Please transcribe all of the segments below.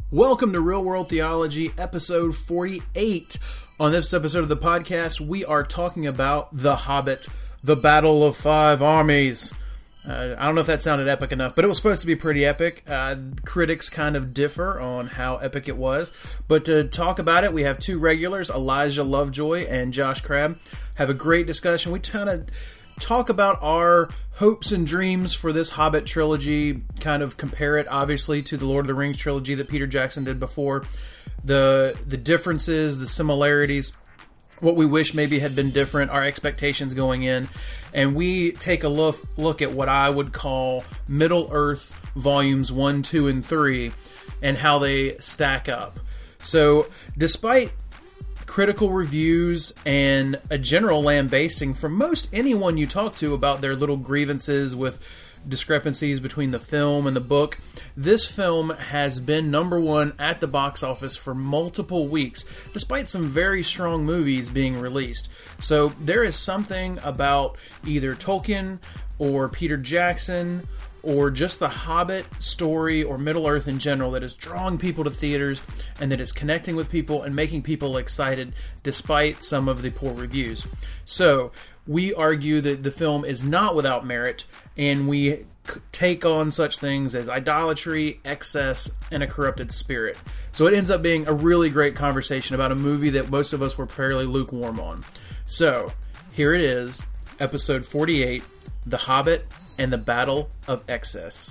Welcome to Real World Theology, episode 48. On this episode of the podcast, we are talking about The Hobbit, the Battle of Five Armies. I don't know if that sounded epic enough, but it was supposed to be pretty epic. Critics kind of differ on how epic it was. But to talk about it, we have two regulars, Elijah Lovejoy and Josh Crabb. Have a great discussion. We kind of talk about our hopes and dreams for this Hobbit trilogy, kind of compare it, obviously, to the Lord of the Rings trilogy that Peter Jackson did before. The differences, the similarities, what we wish maybe had been different, our expectations going in. And we take a look at what I would call Middle-earth Volumes 1, 2, and 3, and how they stack up. So, despite critical reviews and a general lambasting from most anyone you talk to about their little grievances with discrepancies between the film and the book, this film has been number one at the box office for multiple weeks, despite some very strong movies being released. So there is something about either Tolkien or Peter Jackson or just the Hobbit story or Middle-earth in general that is drawing people to theaters and that is connecting with people and making people excited despite some of the poor reviews. So we argue that the film is not without merit, and we take on such things as idolatry, excess, and a corrupted spirit. So it ends up being a really great conversation about a movie that most of us were fairly lukewarm on. So here it is, episode 48, The Hobbit and the Battle of Excess.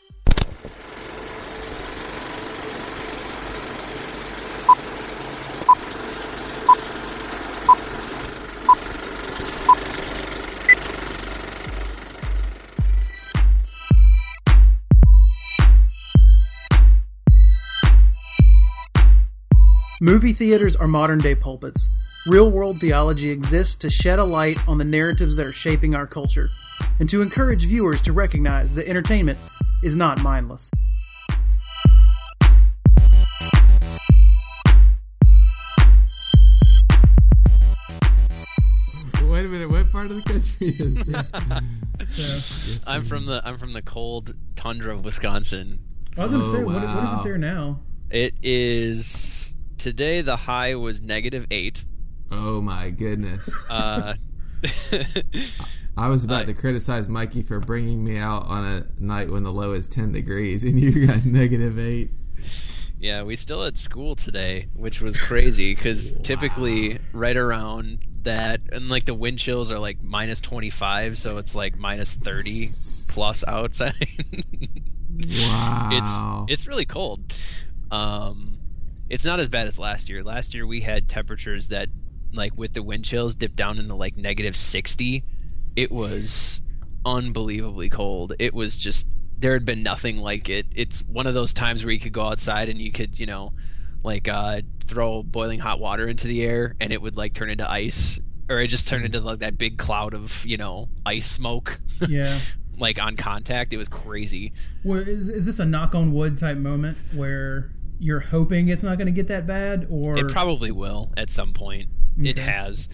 Movie theaters are modern-day pulpits. Real-world theology exists to shed a light on the narratives that are shaping our culture, and to encourage viewers to recognize that entertainment is not mindless. Wait a minute, what part of the country is this? I'm from the cold tundra of Wisconsin. I was going to say, wow. What is it there now? It is today. The high was -8. Oh my goodness. I was about to criticize Mikey for bringing me out on a night when the low is 10 degrees, and you got -8. Yeah, we still had school today, which was crazy, because typically right around that, and like the wind chills are like -25, so it's like -30 plus outside. Wow. It's really cold. It's not as bad as last year. Last year we had temperatures that, like with the wind chills, dipped down into like -60. It was unbelievably cold. It was just, there had been nothing like it. It's one of those times where you could go outside and you could, throw boiling hot water into the air and it would like turn into ice, or it just turned into like that big cloud of, ice smoke. Yeah. Like on contact. It was crazy. Well, is this a knock on wood type moment where you're hoping it's not going to get that bad, or it probably will at some point? Okay. It has.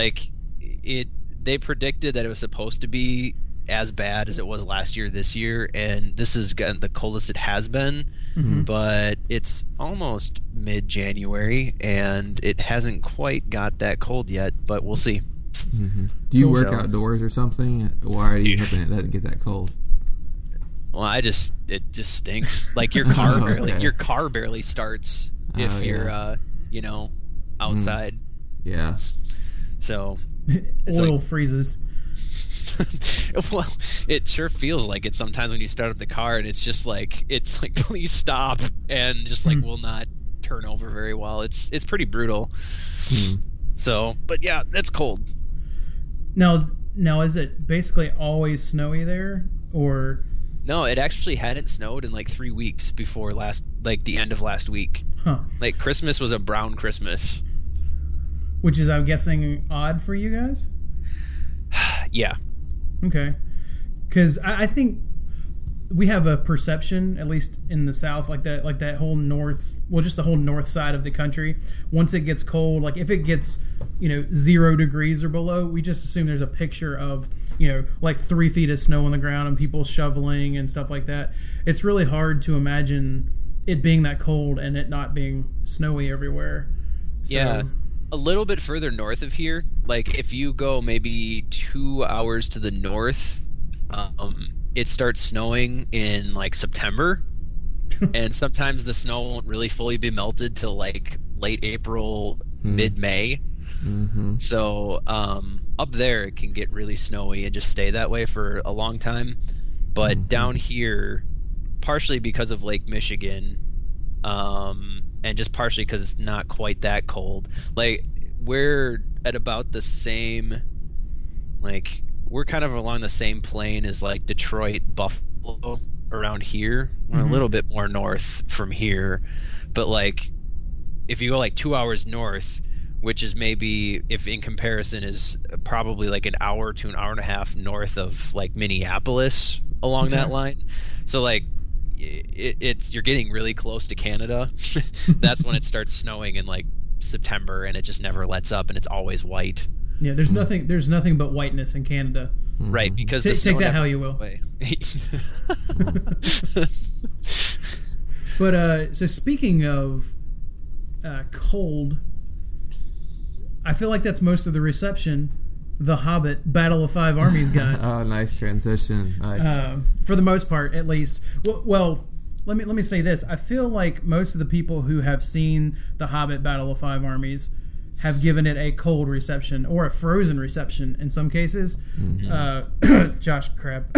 They predicted that it was supposed to be as bad as it was last year this year, and this is the coldest it has been. Mm-hmm. But it's almost mid-January, and it hasn't quite got that cold yet, but we'll see. Mm-hmm. Do you work outdoors or something? Why are you hoping it doesn't get that cold? Well, it just stinks. Like your car barely starts if you're outside. Yeah. So oil freezes. Well, it sure feels like it sometimes when you start up the car, and it's like please stop, and just like will not turn over very well. It's pretty brutal. So, but yeah, that's cold. Now is it basically always snowy there, or? No, it actually hadn't snowed in like 3 weeks before the end of last week. Huh. Like Christmas was a brown Christmas. Which is, I'm guessing, odd for you guys? Yeah. Okay. Because I think we have a perception, at least in the South, like that whole north, well, just the whole north side of the country. Once it gets cold, like if it gets, 0 degrees or below, we just assume there's a picture of, like 3 feet of snow on the ground and people shoveling and stuff like that. It's really hard to imagine it being that cold and it not being snowy everywhere. So, yeah. A little bit further north of here, like if you go maybe 2 hours to the north, it starts snowing in like September, and sometimes the snow won't really fully be melted till like late April, mid-May. Mm-hmm. So up there it can get really snowy and just stay that way for a long time. But down here, partially because of Lake Michigan, and just partially because it's not quite that cold, like we're at about the same, like we're kind of along the same plane as like Detroit, Buffalo around here. We're a little bit more north from here, but like if you go like 2 hours north, which is maybe, if in comparison, is probably like an hour to an hour and a half north of like Minneapolis along that line. So like it's you're getting really close to Canada. That's when it starts snowing in like September, and it just never lets up, and it's always white. Yeah, there's nothing but whiteness in Canada. Right, because take that how you will. But so speaking of cold, I feel like that's most of the reception The Hobbit Battle of Five Armies got. Oh, nice transition. Nice. For the most part, at least. Well, let me say this. I feel like most of the people who have seen The Hobbit Battle of Five Armies have given it a cold reception or a frozen reception in some cases. Josh Crab.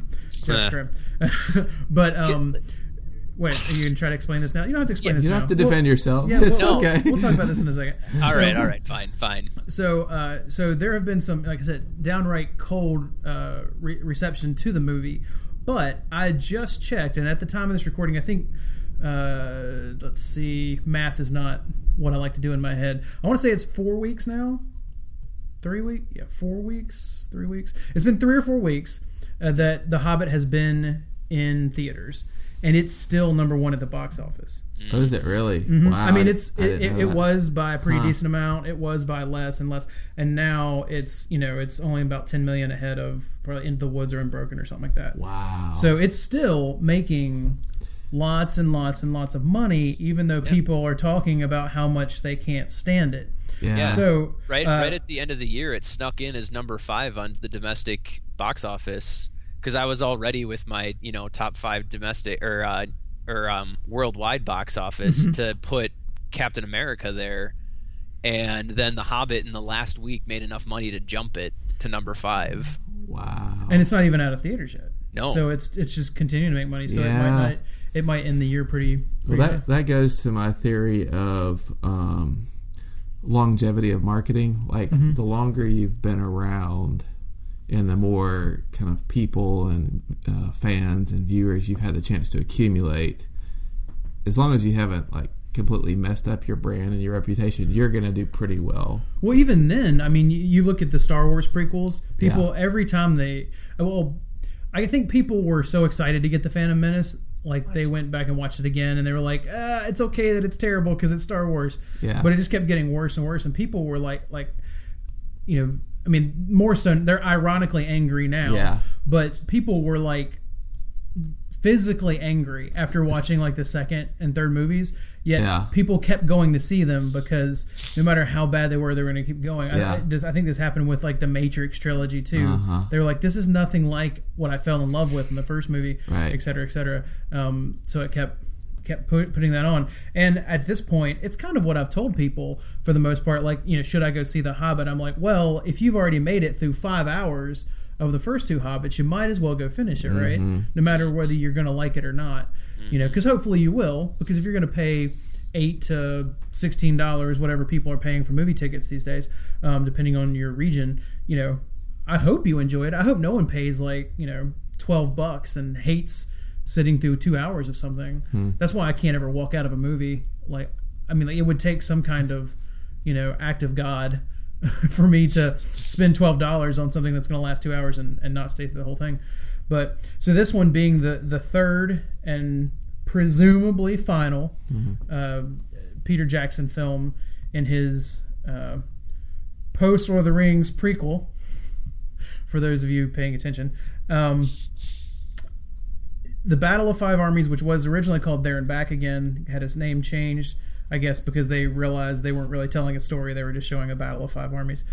But wait, are you gonna try to explain this now? You don't have to explain this now. You don't have to defend yourself. Yeah, it's okay. We'll talk about this in a second. All right, fine. So there have been some, like I said, downright cold reception to the movie. But I just checked, and at the time of this recording, I think, let's see, math is not what I like to do in my head. I want to say it's 4 weeks now. 3 weeks? Yeah, 4 weeks, 3 weeks. It's been 3 or 4 weeks that The Hobbit has been in theaters, and it's still number one at the box office. Oh, is it really? Mm-hmm. Wow. I mean, it was by a pretty decent amount. It was by less and less, and now it's only about 10 million ahead of probably Into the Woods or Unbroken or something like that. Wow. So it's still making lots and lots and lots of money, even though people are talking about how much they can't stand it. Yeah. So right at the end of the year, it snuck in as number 5 on the domestic box office, because I was already with my top 5 domestic or worldwide box office to put Captain America there, and then The Hobbit in the last week made enough money to jump it to number 5. Wow. And it's not even out of theaters yet. No. So it's just continuing to make money. So Yeah. it might end the year pretty Well, that goes to my theory of longevity of marketing. Like the longer you've been around, and the more kind of people and fans and viewers you've had the chance to accumulate, as long as you haven't like completely messed up your brand and your reputation, you're going to do pretty well. Well, even then, I mean, you look at the Star Wars prequels, people, every time I think people were so excited to get The Phantom Menace, like they went back and watched it again, and they were like, it's okay that it's terrible because it's Star Wars. Yeah. But it just kept getting worse and worse, and people were like, I mean, more so, they're ironically angry now. Yeah. But people were like physically angry after watching like the second and third movies. Yet people kept going to see them because no matter how bad they were going to keep going. Yeah. I think this happened with like the Matrix trilogy too. They were like, this is nothing like what I fell in love with in the first movie, right, et cetera, et cetera. So it kept putting that on. And at this point, it's kind of what I've told people for the most part. Like, should I go see The Hobbit? I'm like, well, if you've already made it through 5 hours of the first 2 Hobbits, you might as well go finish it, right? No matter whether you're going to like it or not. Because hopefully you will. Because if you're going to pay $8 to $16, whatever people are paying for movie tickets these days, depending on your region, I hope you enjoy it. I hope no one pays like $12 and hates sitting through 2 hours of something. That's why I can't ever walk out of a movie. Like, I mean, like, it would take some kind of act of God for me to spend $12 on something that's going to last 2 hours and not stay through the whole thing. But so this one being the third and presumably final Peter Jackson film in his post Lord of the Rings prequel, for those of you paying attention. the Battle of Five Armies, which was originally called There and Back Again, had its name changed, I guess, because they realized they weren't really telling a story; they were just showing a Battle of Five Armies.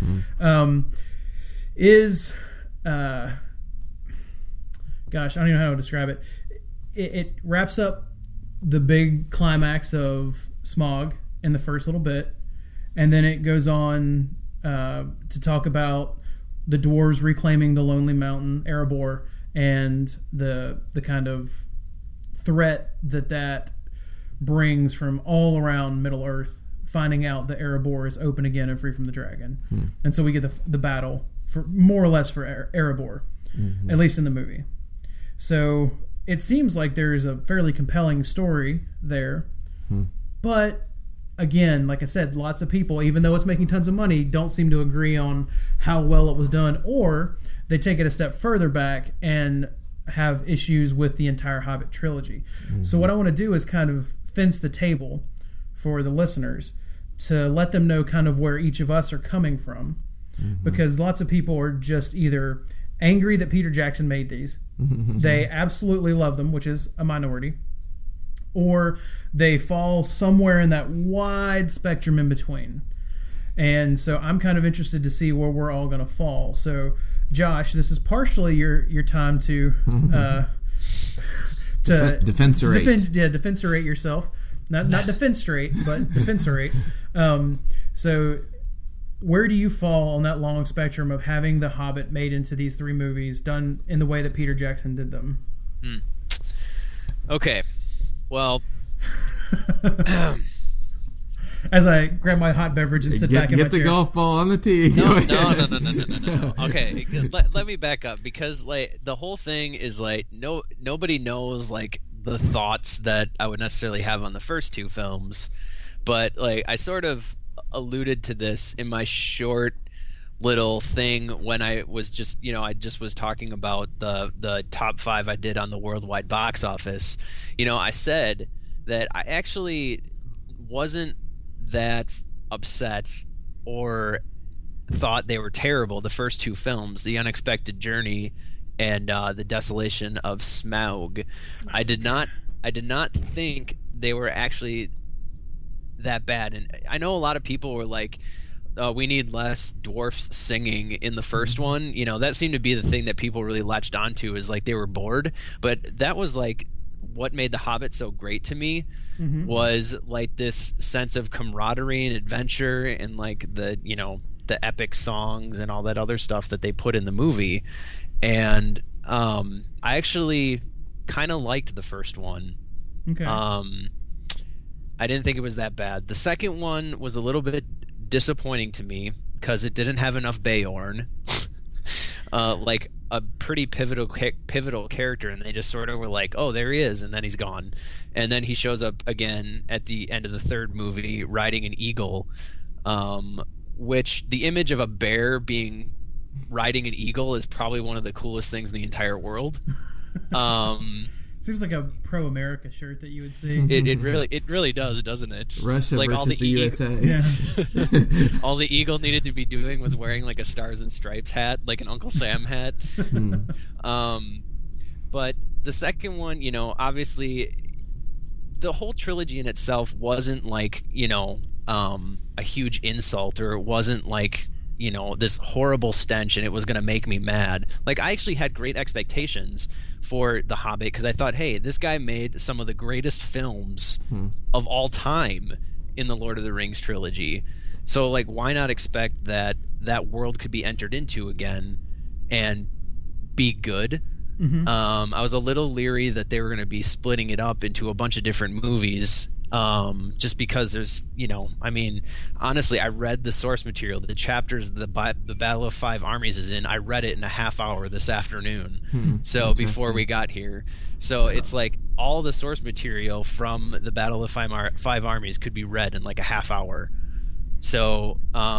Gosh, I don't even know how to describe it. It wraps up the big climax of Smaug in the first little bit, and then it goes on to talk about the dwarves reclaiming the Lonely Mountain, Erebor, and the kind of threat that brings from all around Middle Earth, finding out that Erebor is open again and free from the dragon. And so we get the battle for more or less for Erebor, at least in the movie. So it seems like there's a fairly compelling story there, but again, like I said, lots of people, even though it's making tons of money, don't seem to agree on how well it was done, or they take it a step further back and have issues with the entire Hobbit trilogy. So what I want to do is kind of fence the table for the listeners to let them know kind of where each of us are coming from, because lots of people are just either angry that Peter Jackson made these, they absolutely love them, which is a minority, or they fall somewhere in that wide spectrum in between. And so I'm kind of interested to see where we're all going to fall. So Josh, this is partially your time to defensorate yourself. Not defenstrate, but defensorate. So where do you fall on that long spectrum of having The Hobbit made into these three movies done in the way that Peter Jackson did them? Okay. Well, as I grab my hot beverage and sit back in my chair. Get the golf ball on the tee. No. Okay, let me back up, because like the whole thing is like nobody knows like the thoughts that I would necessarily have on the first two films, but like I sort of alluded to this in my short little thing when I was just I was talking about the top 5 I did on the worldwide box office. I said that I actually wasn't that upset or thought they were terrible, the first two films, The Unexpected Journey and The Desolation of Smaug. I did not think they were actually that bad. And I know a lot of people were like, we need less dwarfs singing in the first one. That seemed to be the thing that people really latched onto, is like they were bored. But that was like what made The Hobbit so great to me, was like this sense of camaraderie and adventure, and like the epic songs and all that other stuff that they put in the movie. And I actually kind of liked the first one. Okay. I didn't think it was that bad. The second one was a little bit disappointing to me because it didn't have enough Beorn, like a pretty pivotal character, and they just sort of were like, oh, there he is, and then he's gone. And then he shows up again at the end of the third movie riding an eagle, which the image of a bear riding an eagle is probably one of the coolest things in the entire world. Seems like a pro-America shirt that you would see. It really does, doesn't it? Russia like versus the USA. Yeah. All the eagle needed to be doing was wearing like a Stars and Stripes hat, like an Uncle Sam hat. But the second one, obviously, the whole trilogy in itself wasn't like a huge insult, or it wasn't like this horrible stench and it was going to make me mad. Like, I actually had great expectations for The Hobbit, because I thought, hey, this guy made some of the greatest films of all time in the Lord of the Rings trilogy. So, like, why not expect that world could be entered into again and be good? I was a little leery that they were going to be splitting it up into a bunch of different movies, just because there's, honestly, I read the source material, the chapters the Battle of Five Armies is in. I read it in a half hour this afternoon, so before we got here. So it's like all the source material from the Battle of Five Armies could be read in like a half hour. So,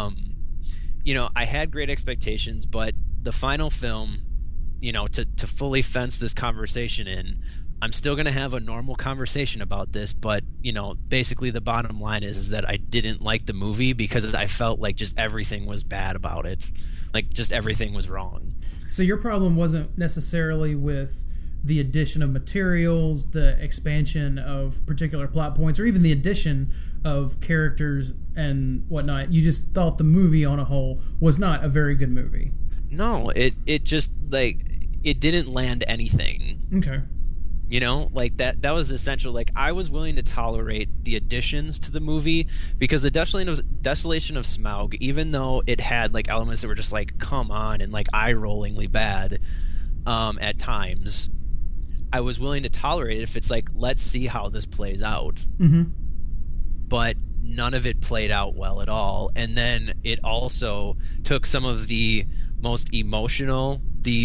I had great expectations, but the final film, to fully fence this conversation in, I'm still going to have a normal conversation about this, but, basically the bottom line is that I didn't like the movie because I felt like just everything was bad about it. Like, just everything was wrong. So your problem wasn't necessarily with the addition of materials, the expansion of particular plot points, or even the addition of characters and whatnot. You just thought the movie on a whole was not a very good movie. No, it just, like, it didn't land anything. Okay. You know, like that was essential. Like, I was willing to tolerate the additions to the movie because the Desolation of Smaug, even though it had like elements that were just like, come on, and like eye-rollingly bad at times, I was willing to tolerate it if it's like, let's see how this plays out. Mm-hmm. But none of it played out well at all. And then it also took some of the most emotional, the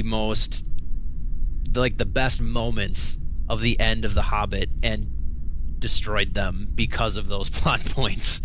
best moments of the end of The Hobbit and destroyed them because of those plot points.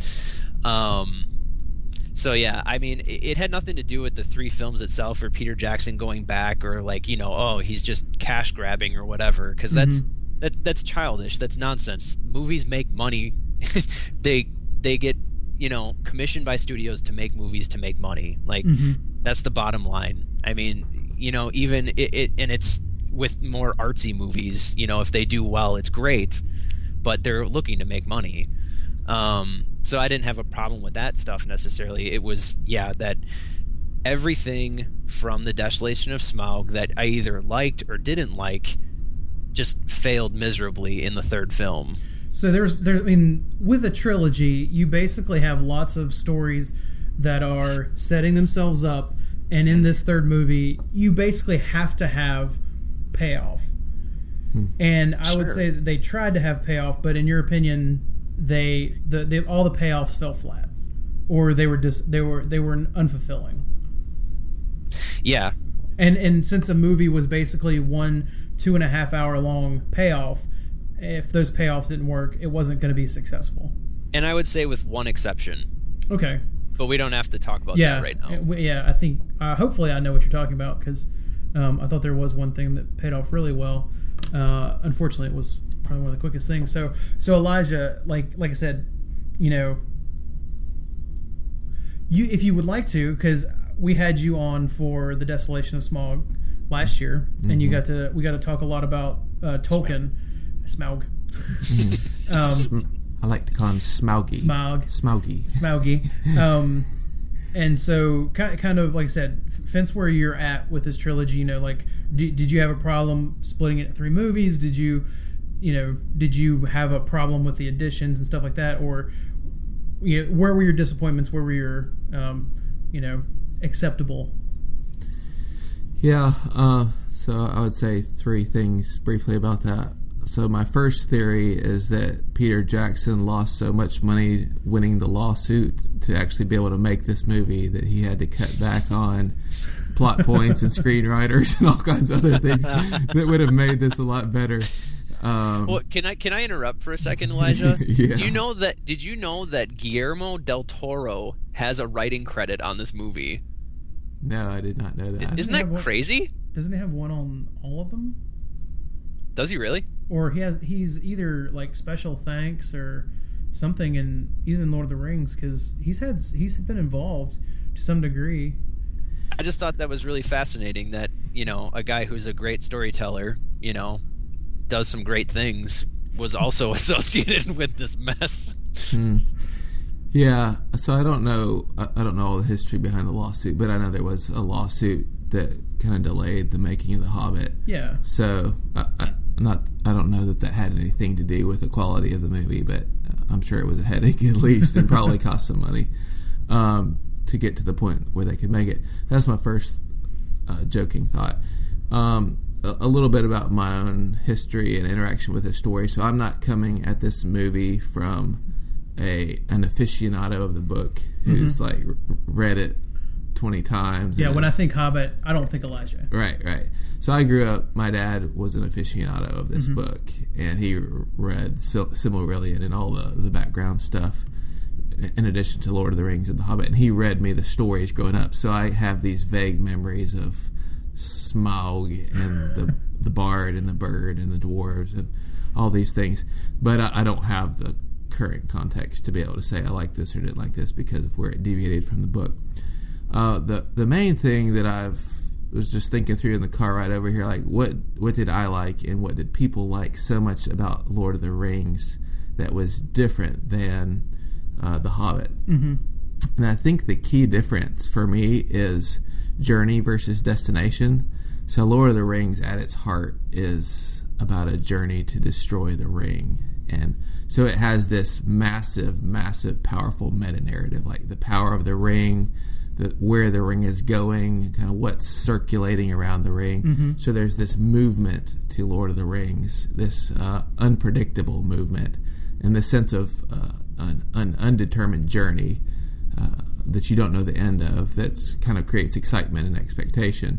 So yeah, I mean, it had nothing to do with the 3 films itself or Peter Jackson going back or like, you know, oh, he's just cash grabbing or whatever, because that's childish. That's nonsense. Movies make money. they get, you know, commissioned by studios to make movies to make money. Like, that's the bottom line. I mean, you know, even and it's with more artsy movies, you know, if they do well, it's great, but they're looking to make money. So I didn't have a problem with that stuff necessarily. It was, yeah, that everything from the Desolation of Smaug that I either liked or didn't like just failed miserably in the 3rd film. So there's I mean, with a trilogy, you basically have lots of stories that are setting themselves up, and in this 3rd movie, you basically have to have payoff. And I would say that they tried to have payoff, but in your opinion, all the payoffs fell flat, or they were unfulfilling. Yeah. And since a movie was basically 2.5 hour long payoff, if those payoffs didn't work, it wasn't going to be successful. And I would say with one exception. Okay. But we don't have to talk about that right now. Yeah, I think hopefully I know what you're talking about, because I thought there was one thing that paid off really well. Unfortunately, it was probably one of the quickest things. So Elijah, like I said, you know, if you would like to, because we had you on for the Desolation of Smaug last year, and we got to talk a lot about Tolkien, Smaug. I like to call him Smaugy. Smaugy. And so, kind of like I said, fence where you're at with this trilogy. You know, like, did you have a problem splitting it into 3 movies? Did you have a problem with the additions and stuff like that, or, you know, where were your disappointments? Where were your, acceptable? Yeah. So I would say 3 things briefly about that. So my first theory is that Peter Jackson lost so much money winning the lawsuit to actually be able to make this movie that he had to cut back on plot points and screenwriters and all kinds of other things that would have made this a lot better. Well, can I interrupt for a second, Elijah? Yeah. Did you know that Guillermo del Toro has a writing credit on this movie? No, I did not know that. Isn't that crazy? Doesn't he have one on all of them? Does he really? Or he's either like special thanks or something in even Lord of the Rings, because he's been involved to some degree. I just thought that was really fascinating that, you know, a guy who's a great storyteller, you know, does some great things, was also associated with this mess. Yeah, so I don't know all the history behind the lawsuit, but I know there was a lawsuit that kind of delayed the making of The Hobbit. Yeah. So I don't know that had anything to do with the quality of the movie, but I'm sure it was a headache at least, and probably cost some money to get to the point where they could make it. That's my first joking thought. A little bit about my own history and interaction with this story. So I'm not coming at this movie from an aficionado of the book who's like read it 20 times. Yeah, when I think Hobbit, I don't think Elijah. Right. So I grew up, my dad was an aficionado of this book, and he read Silmarillion and all the background stuff, in addition to Lord of the Rings and The Hobbit, and he read me the stories growing up. So I have these vague memories of Smaug and the bard and the bird and the dwarves and all these things, but I don't have the current context to be able to say I like this or didn't like this because of where it deviated from the book. The main thing that I've was just thinking through in the car ride over here, like what did I like and what did people like so much about Lord of the Rings that was different than The Hobbit. Mm-hmm. And I think the key difference for me is journey versus destination. So Lord of the Rings at its heart is about a journey to destroy the ring. And so it has this massive, massive, powerful meta-narrative, like the power of the ring, where the ring is going, kind of what's circulating around the ring. Mm-hmm. So there's this movement to Lord of the Rings, this unpredictable movement, and the sense of an undetermined journey that you don't know the end of, that's kind of creates excitement and expectation.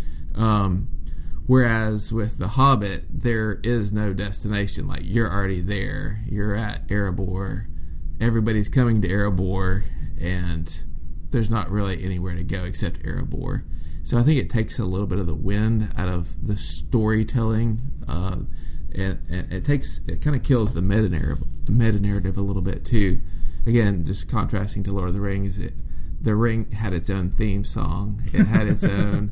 Whereas with The Hobbit, there is no destination. Like, you're already there. You're at Erebor. Everybody's coming to Erebor, and there's not really anywhere to go except Erebor. So I think it takes a little bit of the wind out of the storytelling, and it kind of kills the meta narrative a little bit too. Again, just contrasting to Lord of the Rings, the Ring had its own theme song. It had its own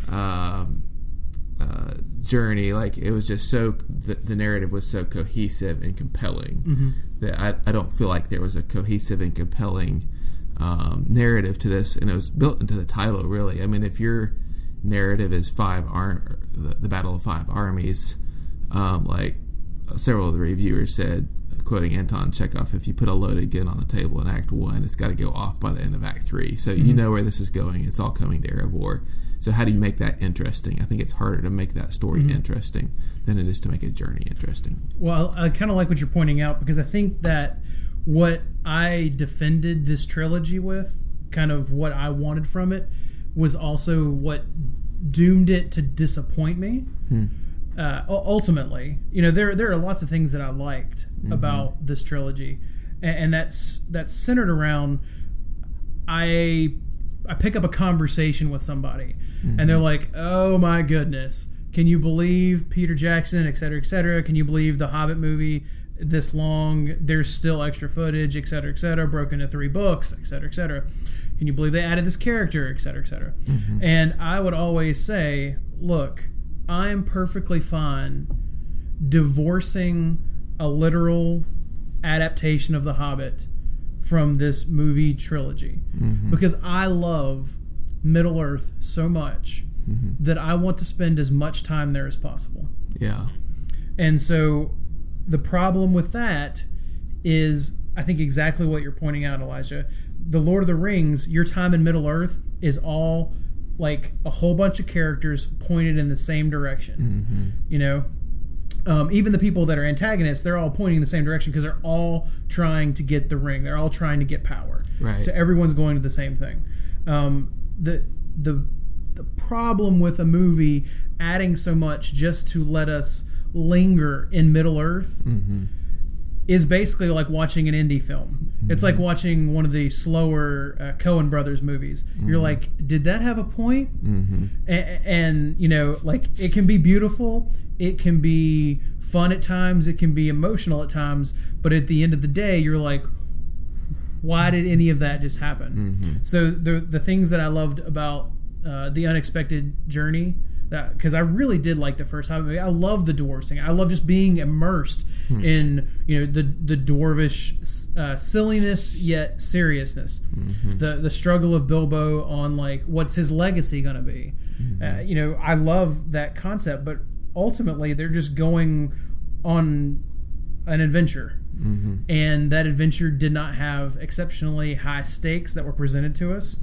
journey. Like, it was just so the narrative was so cohesive and compelling. Mm-hmm. that I don't feel like there was a cohesive and compelling narrative to this, and it was built into the title, really. I mean, if your narrative is the Battle of Five Armies, like several of the reviewers said, quoting Anton Chekhov, if you put a loaded gun on the table in Act 1, it's got to go off by the end of Act 3. So you know where this is going. It's all coming to Erebor. So how do you make that interesting? I think it's harder to make that story interesting than it is to make a journey interesting. Well, I kind of like what you're pointing out, because I think that what I defended this trilogy with, kind of what I wanted from it, was also what doomed it to disappoint me. Ultimately, there are lots of things that I liked about this trilogy, and that's centered around I pick up a conversation with somebody, and they're like, "Oh my goodness, can you believe Peter Jackson, et cetera, et cetera? Can you believe the Hobbit movie this long? There's still extra footage, et cetera, broken into 3 books, et cetera. Can you believe they added this character, et cetera?" And I would always say, look, I am perfectly fine divorcing a literal adaptation of The Hobbit from this movie trilogy, because I love Middle Earth so much that I want to spend as much time there as possible. Yeah. And so the problem with that is, I think, exactly what you're pointing out, Elijah. The Lord of the Rings, your time in Middle Earth is all like a whole bunch of characters pointed in the same direction. Even the people that are antagonists, they're all pointing in the same direction because they're all trying to get the ring. They're all trying to get power. Right. So everyone's going to the same thing. The problem with a movie adding so much just to let us linger in Middle Earth is basically like watching an indie film. It's like watching one of the slower Coen Brothers movies. You're like, did that have a point? And like, it can be beautiful, it can be fun at times, it can be emotional at times, but at the end of the day, you're like, why did any of that just happen? So the things that I loved about The Unexpected Journey, because I really did like the first Hobbit movie. I love the dwarves thing. I love just being immersed in the dwarvish silliness yet seriousness. The struggle of Bilbo on, like, what's his legacy going to be. I love that concept, but ultimately they're just going on an adventure, and that adventure did not have exceptionally high stakes that were presented to us.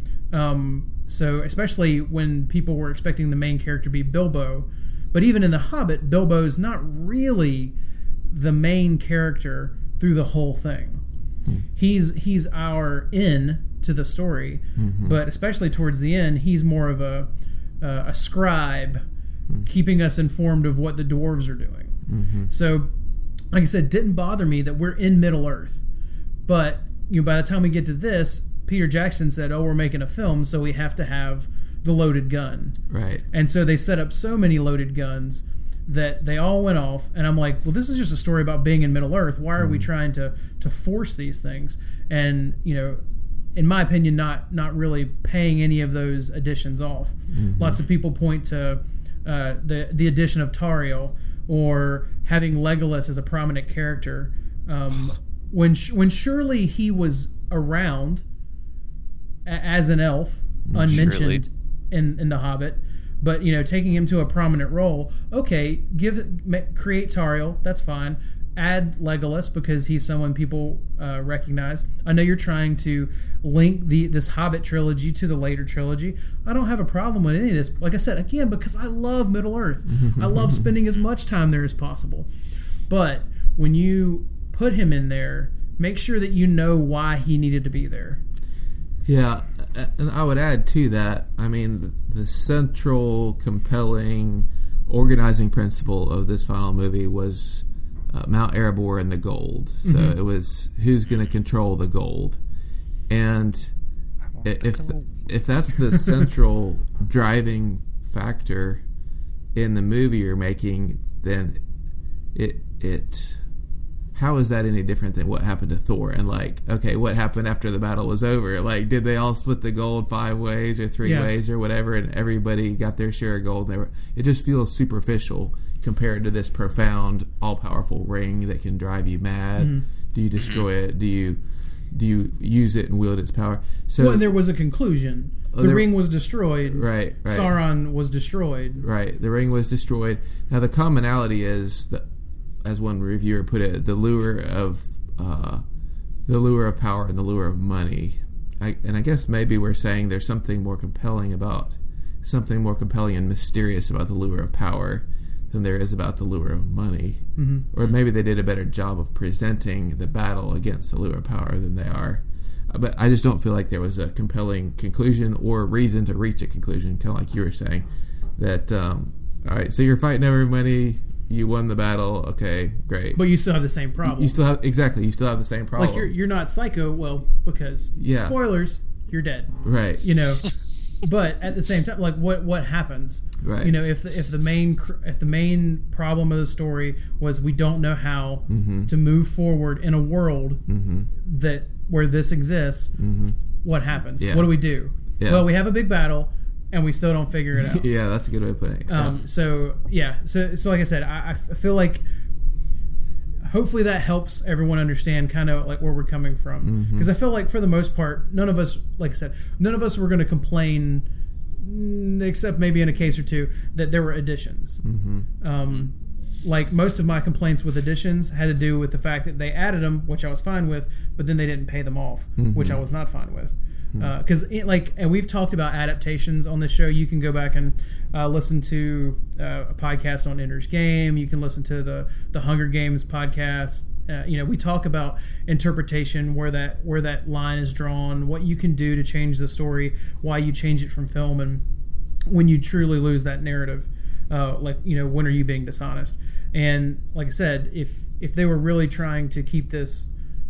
So especially when people were expecting the main character to be Bilbo, but even in The Hobbit, Bilbo's not really the main character through the whole thing. He's our in to the story, but especially towards the end, he's more of a scribe, keeping us informed of what the dwarves are doing. So, like I said, it didn't bother me that we're in Middle Earth, but by the time we get to this, Peter Jackson said, "Oh, we're making a film, so we have to have the loaded gun." Right. And so they set up so many loaded guns that they all went off. And I'm like, well, this is just a story about being in Middle Earth. Why are we trying to force these things? And, in my opinion, not really paying any of those additions off. Lots of people point to the addition of Tauriel or having Legolas as a prominent character, when surely he was around as an elf, unmentioned in The Hobbit. But, taking him to a prominent role, okay, create Tauriel, that's fine. Add Legolas because he's someone people recognize. I know you're trying to link this Hobbit trilogy to the later trilogy. I don't have a problem with any of this. Like I said, again, because I love Middle-earth. I love spending as much time there as possible. But when you put him in there, make sure that you know why he needed to be there. Yeah, and I would add to that, I mean, the central, compelling, organizing principle of this final movie was Mount Erebor and the gold. So it was who's going to control the gold. And if that's the central driving factor in the movie you're making, then it how is that any different than what happened to Thor? And okay, what happened after the battle was over? Did they all split the gold 5 ways or 3 ways or whatever, and everybody got their share of gold? It just feels superficial compared to this profound, all-powerful ring that can drive you mad. Do you destroy it? Do you use it and wield its power? So, and there was a conclusion. The ring was destroyed. Right. Sauron was destroyed. Right. The ring was destroyed. Now the commonality is that, as one reviewer put it, the lure of power and the lure of money. I guess maybe we're saying there's something more compelling and mysterious about the lure of power than there is about the lure of money. Or maybe they did a better job of presenting the battle against the lure of power than they are. But I just don't feel like there was a compelling conclusion or reason to reach a conclusion, kind of like you were saying. That, all right, so you're fighting over money. You won the battle. Okay, great. But you still have the same problem. You still have the same problem. Like you're not Psycho, well, because spoilers, you're dead. Right. But at the same time, like what happens? Right. If the main problem of the story was we don't know how to move forward in a world that where this exists, what happens? Yeah. What do we do? Yeah. Well, we have a big battle. And we still don't figure it out. Yeah, that's a good way of putting it. So like I said, I feel like hopefully that helps everyone understand kind of like where we're coming from. Because I feel like for the most part, none of us, like I said, were going to complain, except maybe in a case or two, that there were additions. Like most of my complaints with additions had to do with the fact that they added them, which I was fine with, but then they didn't pay them off, which I was not fine with. Because and we've talked about adaptations on this show. You can go back and listen to a podcast on Ender's Game. You can listen to the Hunger Games podcast. We talk about interpretation, where that line is drawn, what you can do to change the story, why you change it from film, and when you truly lose that narrative. When are you being dishonest? And like I said, if they were really trying to keep this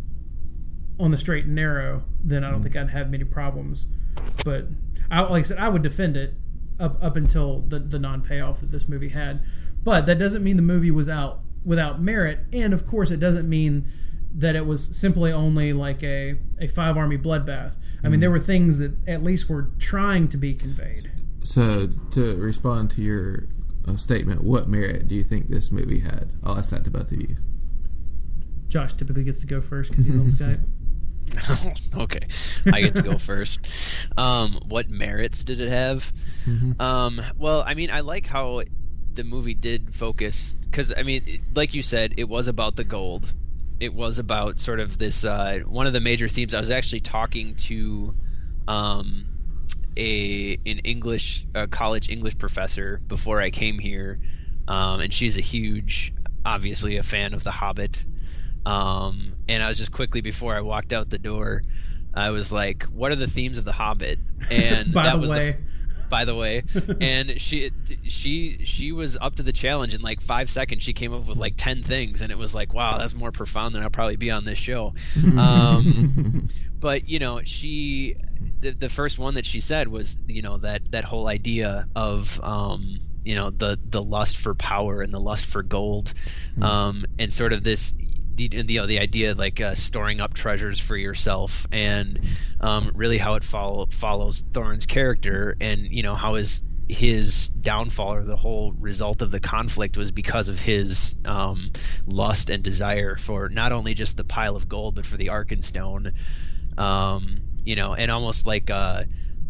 on the straight and narrow, then I don't think I'd have many problems. But like I said, I would defend it up until the non-payoff that this movie had. But that doesn't mean the movie was out without merit, and of course it doesn't mean that it was simply only like a 5-army bloodbath. I mean, there were things that at least were trying to be conveyed. So to respond to your statement, what merit do you think this movie had? I'll ask that to both of you. Josh typically gets to go first because he's on Skype. Okay, I get to go first. What merits did it have? Well, I mean, I like how the movie did focus, because, I mean, like you said, it was about the gold. It was about sort of this, one of the major themes. I was actually talking to an college English professor before I came here, and she's obviously a fan of The Hobbit. And I was just quickly, before I walked out the door, I was like, what are the themes of The Hobbit? And by the way, and she was up to the challenge. In like 5 seconds, she came up with like 10 things, and it was like, wow, that's more profound than I'll probably be on this show. But the first one that she said was, that whole idea of the lust for power and the lust for gold, and sort of this the idea like storing up treasures for yourself, and really how it follows Thorin's character, and how his downfall, or the whole result of the conflict, was because of his lust and desire for not only just the pile of gold but for the Arkenstone, and almost like a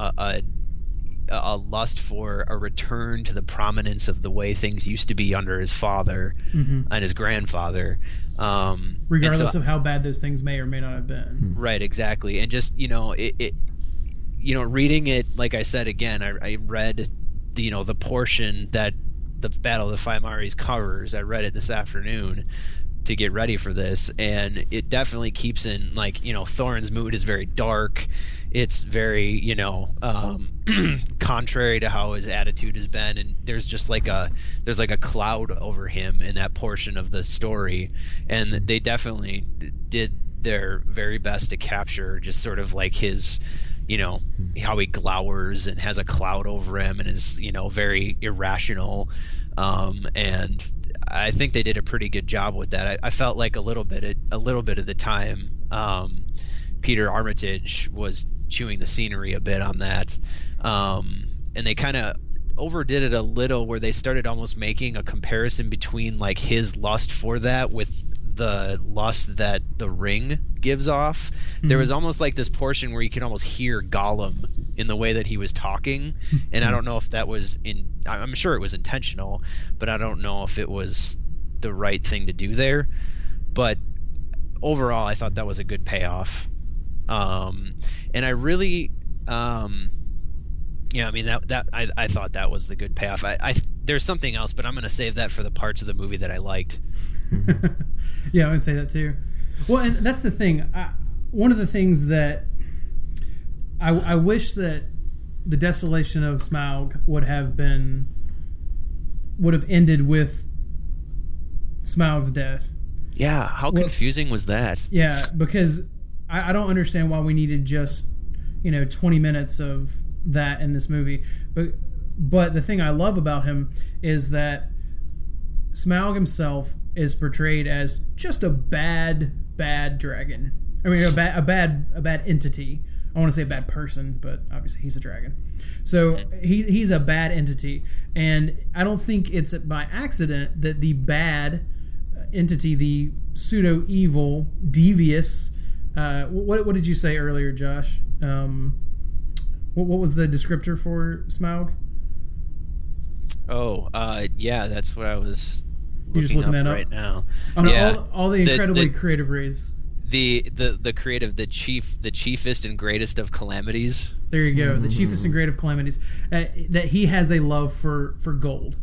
lust for a return to the prominence of the way things used to be under his father and his grandfather, regardless of how bad those things may or may not have been. Right, exactly. And just reading it, like I said again, I read the portion that the Battle of the Five Armies covers. I read it this afternoon to get ready for this, and it definitely keeps in, like, Thorin's mood is very dark. It's very contrary to how his attitude has been, and there's a cloud over him in that portion of the story, and they definitely did their very best to capture just sort of like his how he glowers and has a cloud over him and is very irrational, and I think they did a pretty good job with that. I felt like a little bit of the time Peter Armitage was chewing the scenery a bit on that, and they kind of overdid it a little, where they started almost making a comparison between like his lust for that with the lust that the ring gives off. There was almost like this portion where you could almost hear Gollum in the way that he was talking, and I don't know if that was I'm sure it was intentional, but I don't know if it was the right thing to do there. But overall, I thought that was a good payoff, and I really I thought that was the good payoff. There's something else, but I'm going to save that for the parts of the movie that I liked. Yeah, I would say that too. Well, and that's the thing. One of the things that I wish that the desolation of Smaug would have ended with Smaug's death. Yeah, how confusing was that? Yeah, because I don't understand why we needed just 20 minutes of that in this movie. But the thing I love about him is that Smaug himself is portrayed as just a bad dragon. I mean, a bad entity. I want to say a bad person, but obviously he's a dragon. So he's a bad entity, and I don't think it's by accident that the bad entity, the pseudo evil, devious. What did you say earlier, Josh? What was the descriptor for Smaug? Oh, yeah, that's what I was. You're just looking that up right now. Oh, no, yeah, all the incredibly creative reads. The creative, the chiefest and greatest of calamities. There you go, the chiefest and greatest of calamities. That he has a love for gold,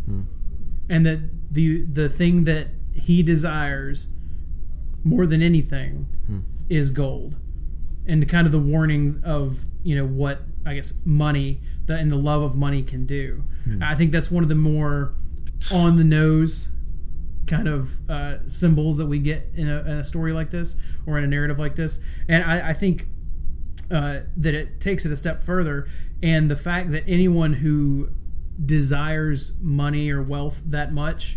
and that the thing that he desires more than anything is gold, and kind of the warning of what I guess money and the love of money can do. I think that's one of the more on the nose kind of symbols that we get in a story like this, or in a narrative like this. And I think that it takes it a step further, and the fact that anyone who desires money or wealth that much,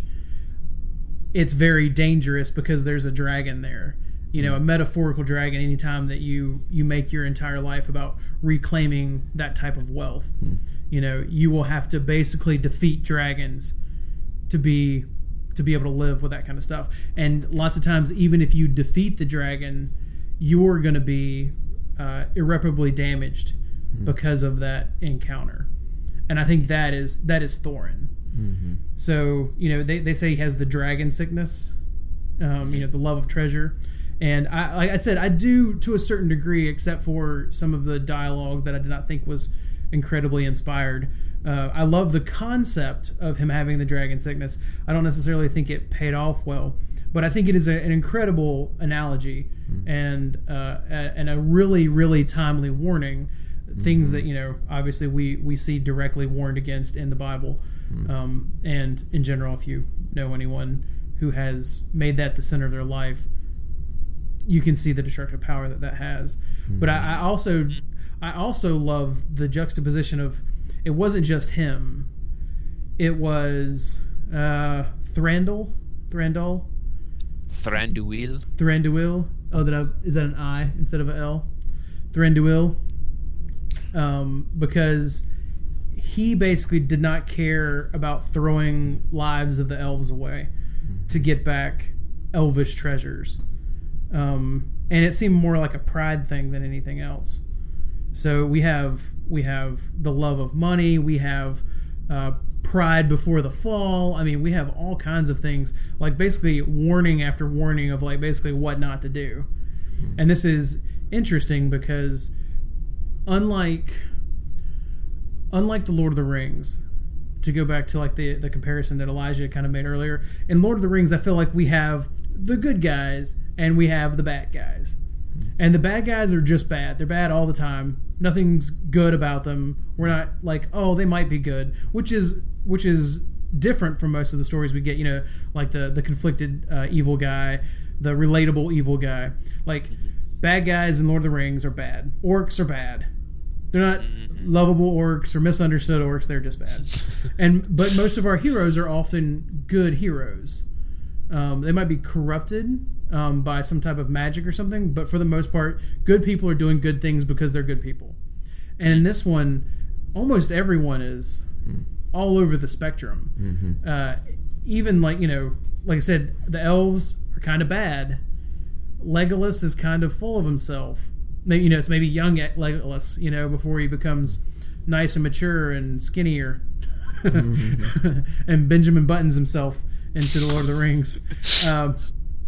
it's very dangerous, because there's a dragon there. A metaphorical dragon. Anytime that you make your entire life about reclaiming that type of wealth, you will have to basically defeat dragons to be able to live with that kind of stuff. And lots of times, even if you defeat the dragon, you're going to be irreparably damaged because of that encounter. And I think that is Thorin. So they say he has the dragon sickness, the love of treasure. And like I said, I do to a certain degree, except for some of the dialogue that I did not think was incredibly inspired. I love the concept of him having the dragon sickness. I don't necessarily think it paid off well, but I think it is an incredible analogy and a really, really timely warning. Things that obviously we see directly warned against in the Bible, and in general, if you know anyone who has made that the center of their life, you can see the destructive power that has. But I also love the juxtaposition of, it wasn't just him. It was Thranduil. Thranduil. Thranduil. Oh, is that an I instead of an L? Thranduil. Because he basically did not care about throwing lives of the elves away to get back elvish treasures. And it seemed more like a pride thing than anything else. So we have the love of money. We have pride before the fall. I mean, we have all kinds of things, like basically warning after warning of like basically what not to do. And this is interesting because unlike the Lord of the Rings, to go back to like the comparison that Elijah kind of made earlier, in Lord of the Rings I feel like we have the good guys and we have the bad guys. And the bad guys are just bad. They're bad all the time. Nothing's good about them. We're not like, oh, they might be good, which is different from most of the stories we get, like the conflicted evil guy, the relatable evil guy. Like, bad guys in Lord of the Rings are bad. Orcs are bad. They're not lovable orcs or misunderstood orcs. They're just bad. But most of our heroes are often good heroes. They might be corrupted by some type of magic or something, but for the most part, good people are doing good things because they're good people. And in this one, almost everyone is all over the spectrum. Even like I said, the elves are kind of bad. Legolas is kind of full of himself. Maybe it's maybe young Legolas, before he becomes nice and mature and skinnier, and Benjamin Buttons himself into the Lord of the Rings. The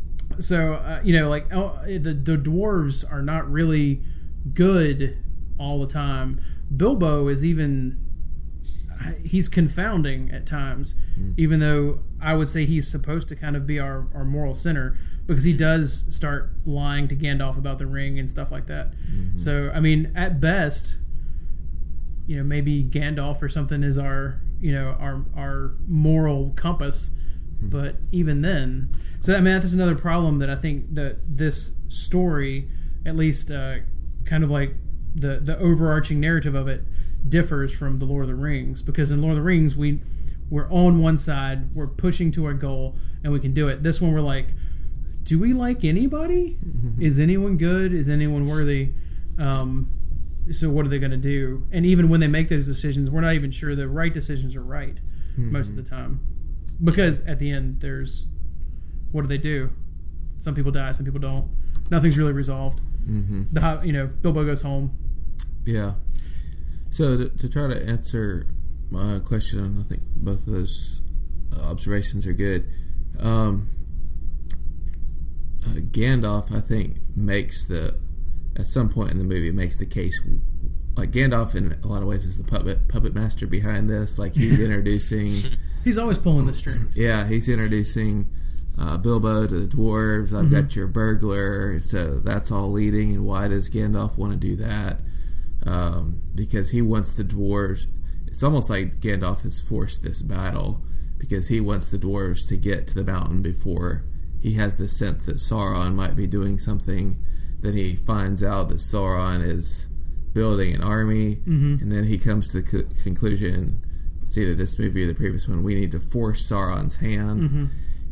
dwarves are not really good all the time. Bilbo is he's confounding at times, even though I would say he's supposed to kind of be our moral center, because he does start lying to Gandalf about the ring and stuff like that. So, I mean, at best, maybe Gandalf or something is our moral compass. But even then, so I mean, that's another problem that I think that this story, at least kind of like the overarching narrative of it, differs from the Lord of the Rings, because in Lord of the Rings we're on one side, we're pushing to our goal, and we can do it. This one we're like, do we like anybody? Is anyone good? Is anyone worthy? So what are they going to do? And even when they make those decisions, we're not even sure the right decisions are right most of the time. Because at the end, what do they do? Some people die, some people don't. Nothing's really resolved. Bilbo goes home. Yeah. So to try to answer my question, I think both of those observations are good. Gandalf, I think, at some point in the movie, makes the case. Like, Gandalf, in a lot of ways, is the puppet master behind this. Like, he's introducing... He's always pulling the strings. Yeah, he's introducing Bilbo to the dwarves. I've got your burglar. So that's all leading. And why does Gandalf want to do that? Because he wants the dwarves... It's almost like Gandalf has forced this battle, because he wants the dwarves to get to the mountain before he has the sense that Sauron might be doing something. Then he finds out that Sauron is building an army, and then he comes to the conclusion, it's either this movie or the previous one, we need to force Sauron's hand.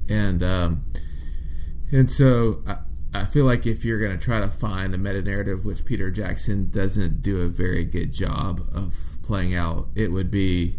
And so I feel like if you're going to try to find a meta-narrative, which Peter Jackson doesn't do a very good job of playing out, it would be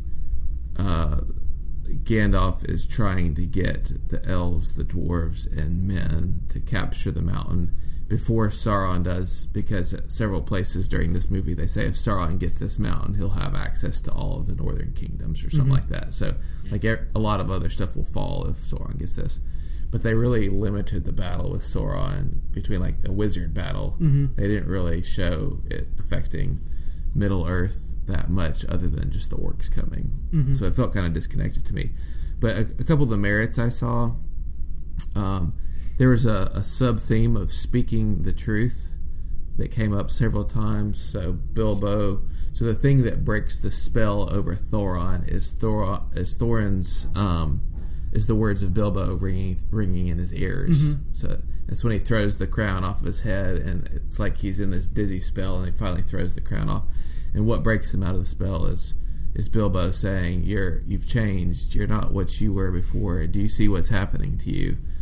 Gandalf is trying to get the elves, the dwarves, and men to capture the mountain before Sauron does, because at several places during this movie they say if Sauron gets this mountain, he'll have access to all of the northern kingdoms or something like that. So like a lot of other stuff will fall if Sauron gets this. But they really limited the battle with Sauron between like a wizard battle. They didn't really show it affecting Middle Earth that much, other than just the orcs coming. So it felt kind of disconnected to me. But a couple of the merits I saw, there was a sub-theme of speaking the truth that came up several times. So Bilbo... So the thing that breaks the spell over Thorin is Thorin's... is the words of Bilbo ringing in his ears. So that's when he throws the crown off of his head, and it's like he's in this dizzy spell, and he finally throws the crown off. And what breaks him out of the spell is Bilbo saying, "You've changed. You're not what you were before. Do you see what's happening to you?"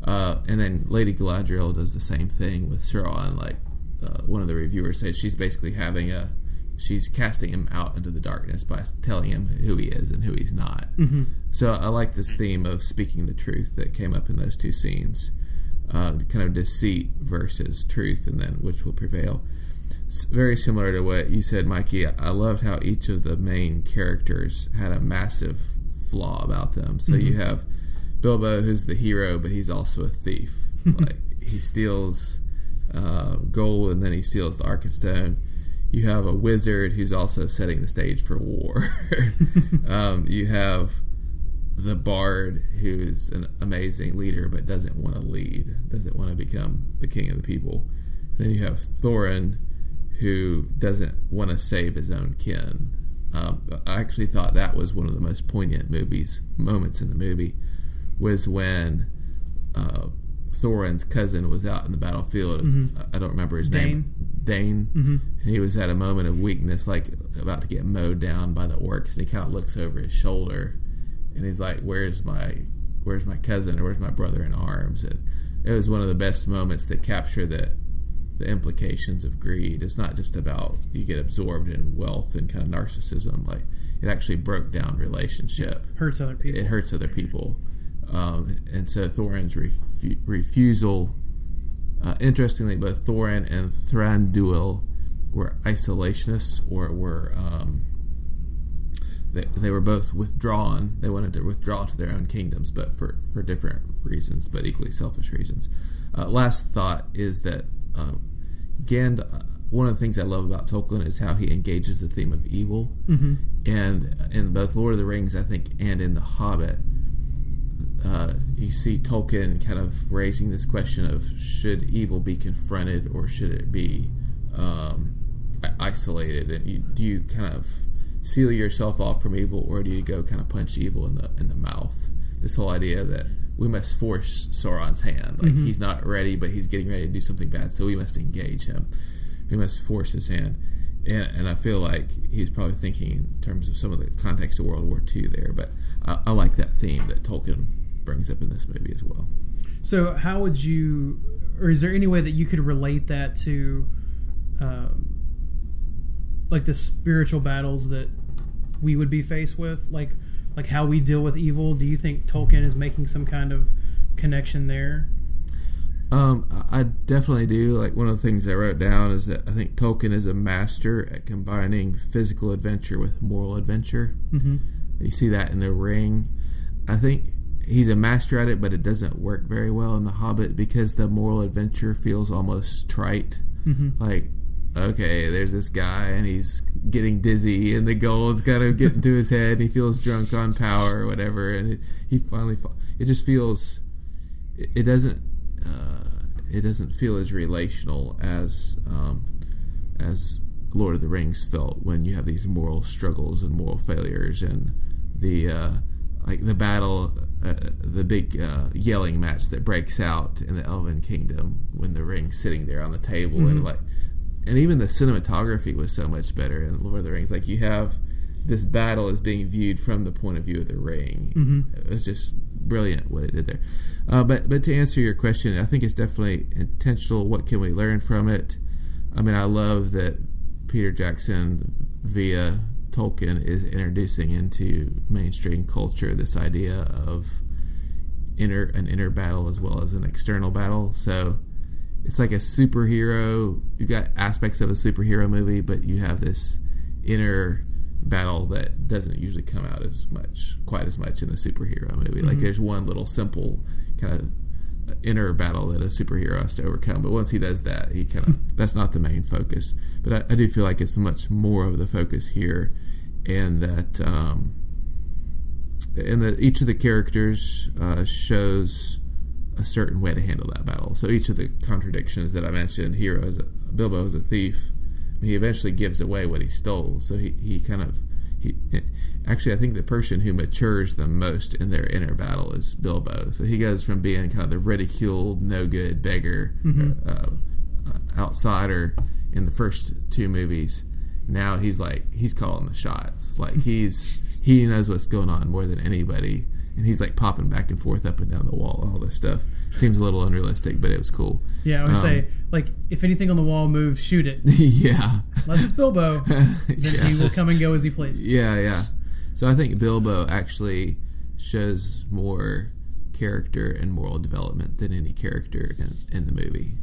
And then Lady Galadriel does the same thing with Sauron. Like one of the reviewers says, she's basically she's casting him out into the darkness by telling him who he is and who he's not. Mm-hmm. So I like this theme of speaking the truth that came up in those two scenes, kind of deceit versus truth, and then which will prevail. It's very similar to what you said, Mikey. I loved how each of the main characters had a massive flaw about them. So you have Bilbo, who's the hero, but he's also a thief. Like he steals gold, and then he steals the Arkenstone. You have a wizard who's also setting the stage for war. You have the bard, who's an amazing leader but doesn't want to lead, doesn't want to become the king of the people. And then you have Thorin, who doesn't want to save his own kin. I actually thought that was one of the most poignant moments in the movie, was when Thorin's cousin was out in the battlefield. I don't remember his name. Dane. And he was at a moment of weakness, like about to get mowed down by the orcs, and he kind of looks over his shoulder, and he's like, "Where's my cousin, or where's my brother in arms?" And it was one of the best moments that capture the implications of greed. It's not just about you get absorbed in wealth and kind of narcissism. Like, it actually broke down relationship. It hurts other people. And so Thorin's refusal. Interestingly, both Thorin and Thranduil were isolationists, or were they were both withdrawn. They wanted to withdraw to their own kingdoms, but for different reasons, but equally selfish reasons. Last thought is that one of the things I love about Tolkien is how he engages the theme of evil. And in both Lord of the Rings, I think, and in The Hobbit, you see Tolkien kind of raising this question of, should evil be confronted, or should it be isolated? And do you kind of seal yourself off from evil, or do you go kind of punch evil in the mouth? This whole idea that we must force Sauron's hand. Like, he's not ready, but he's getting ready to do something bad, so we must engage him. We must force his hand. And I feel like he's probably thinking in terms of some of the context of World War II there. But I like that theme that Tolkien brings up in this movie as well. So how would you, or is there any way that you could relate that to like the spiritual battles that we would be faced with? Like how we deal with evil? Do you think Tolkien is making some kind of connection there? I definitely do. Like, one of the things I wrote down is that I think Tolkien is a master at combining physical adventure with moral adventure. You see that in The Ring. I think he's a master at it, but it doesn't work very well in The Hobbit because the moral adventure feels almost trite. Like, okay, there's this guy and he's getting dizzy and the gold's got to get into his head and he feels drunk on power or whatever, and he finally it just feels, it doesn't feel as relational as Lord of the Rings felt, when you have these moral struggles and moral failures, and the like the battle, the big yelling match that breaks out in the Elven Kingdom when the ring's sitting there on the table, and even the cinematography was so much better in Lord of the Rings. Like, you have this battle is being viewed from the point of view of the ring. It was just brilliant what it did there. But to answer your question, I think it's definitely intentional. What can we learn from it? I mean, I love that Peter Jackson, via Tolkien, is introducing into mainstream culture this idea of an inner battle as well as an external battle. So it's like a superhero. You've got aspects of a superhero movie, but you have this inner battle that doesn't usually come out quite as much in a superhero movie. Like, there's one little simple kind of inner battle that a superhero has to overcome, but once he does that, he kind of that's not the main focus. But I do feel like it's much more of the focus here, and that each of the characters shows a certain way to handle that battle. So each of the contradictions that I mentioned, Bilbo is a thief. He eventually gives away what he stole. So he actually, I think the person who matures the most in their inner battle is Bilbo. So he goes from being kind of the ridiculed, no good beggar, outsider in the first two movies. Now he's calling the shots. Like, he knows what's going on more than anybody, and he's like popping back and forth up and down the wall, all this stuff. Seems a little unrealistic, but it was cool. Yeah, I would say, like, if anything on the wall moves, shoot it. Yeah. Unless it's Bilbo, then he will come and go as he please. Yeah. So I think Bilbo actually shows more character and moral development than any character in the movie.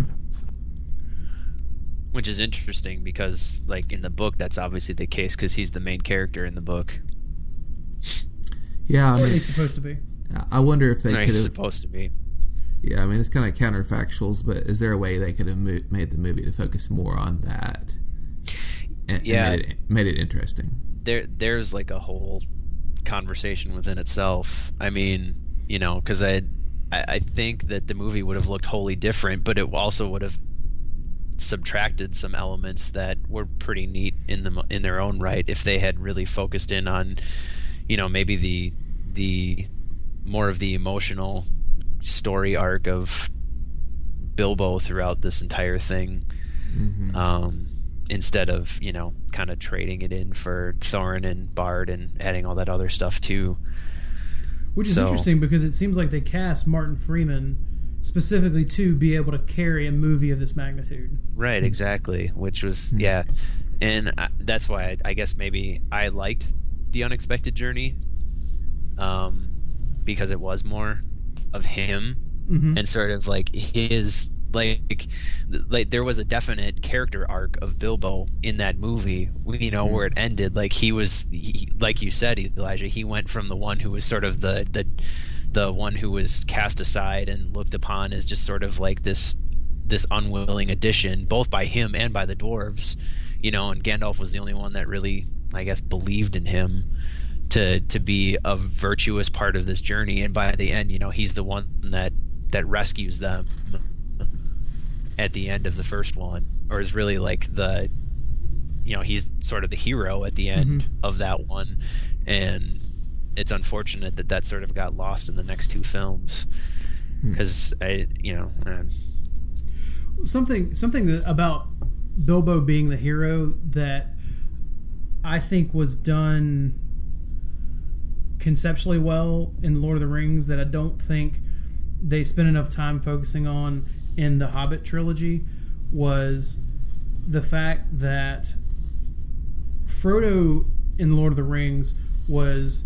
Which is interesting because, like, in the book, that's obviously the case because he's the main character in the book. Yeah, I mean, he's supposed to be. I wonder if they could have... He's supposed to be. Yeah, I mean, it's kind of counterfactuals, but is there a way they could have made the movie to focus more on that and made it interesting? There's like a whole conversation within itself. I mean, you know, because I think that the movie would have looked wholly different, but it also would have subtracted some elements that were pretty neat in their own right if they had really focused in on, you know, maybe the more of the emotional story arc of Bilbo throughout this entire thing, instead of, you know, kind of trading it in for Thorin and Bard and adding all that other stuff too. Which is interesting because it seems like they cast Martin Freeman specifically to be able to carry a movie of this magnitude. Right, exactly. Which was, yeah. And that's why I guess maybe I liked The Unexpected Journey, because it was more of him and sort of like his like there was a definite character arc of Bilbo in that movie, you know, where it ended. Like he like you said, Elijah, he went from the one who was sort of the one who was cast aside and looked upon as just sort of like this unwilling addition, both by him and by the dwarves, you know, and Gandalf was the only one that really, I guess, believed in him to be a virtuous part of this journey. And by the end, you know, he's the one that rescues them at the end of the first one, or is really like the, you know, he's sort of the hero at the end of that one. And it's unfortunate that sort of got lost in the next two films, because something about Bilbo being the hero that I think was done conceptually well in Lord of the Rings that I don't think they spent enough time focusing on in the Hobbit trilogy was the fact that Frodo in Lord of the Rings was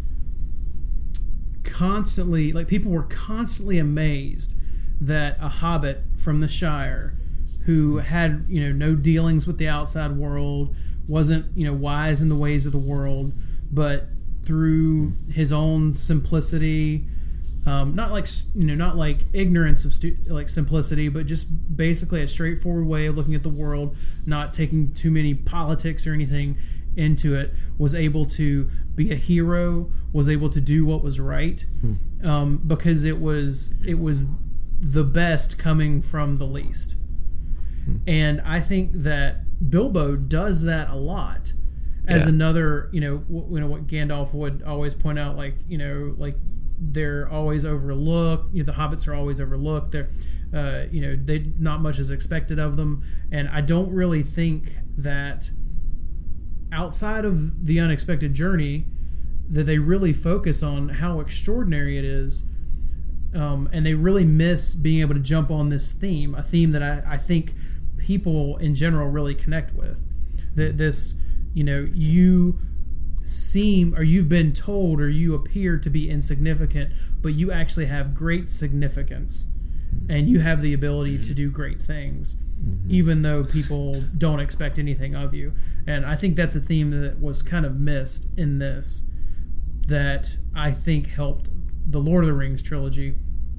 constantly, like, people were constantly amazed that a hobbit from the Shire who had, you know, no dealings with the outside world, wasn't, you know, wise in the ways of the world, but through his own simplicity, not like ignorance of like simplicity, but just basically a straightforward way of looking at the world, not taking too many politics or anything into it, was able to be a hero, was able to do what was right, because it was the best coming from the least. And I think that Bilbo does that a lot as another, you know, what Gandalf would always point out, like, you know, like they're always overlooked. You know, the hobbits are always overlooked. They're, you know, not much is expected of them. And I don't really think that outside of The Unexpected Journey that they really focus on how extraordinary it is. And they really miss being able to jump on this theme, a theme that I think people in general really connect with. This, you know, you seem, or you've been told, or you appear to be insignificant, but you actually have great significance, and you have the ability to do great things, even though people don't expect anything of you. And I think that's a theme that was kind of missed in this, that I think helped the Lord of the Rings trilogy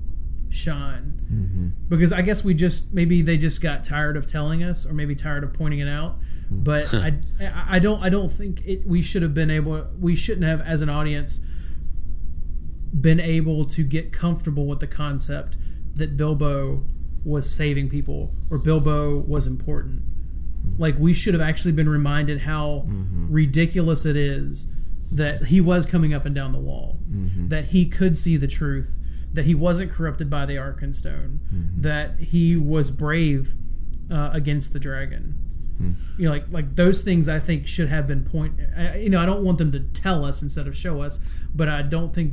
shine. Because I guess maybe they just got tired of telling us, or maybe tired of pointing it out. But I don't think we shouldn't have, as an audience, been able to get comfortable with the concept that Bilbo was saving people, or Bilbo was important. Like, we should have actually been reminded how ridiculous it is that he was coming up and down the wall, that he could see the truth, that he wasn't corrupted by the Arkenstone, that he was brave against the dragon. You know, like those things I think should have been I don't want them to tell us instead of show us, but I don't think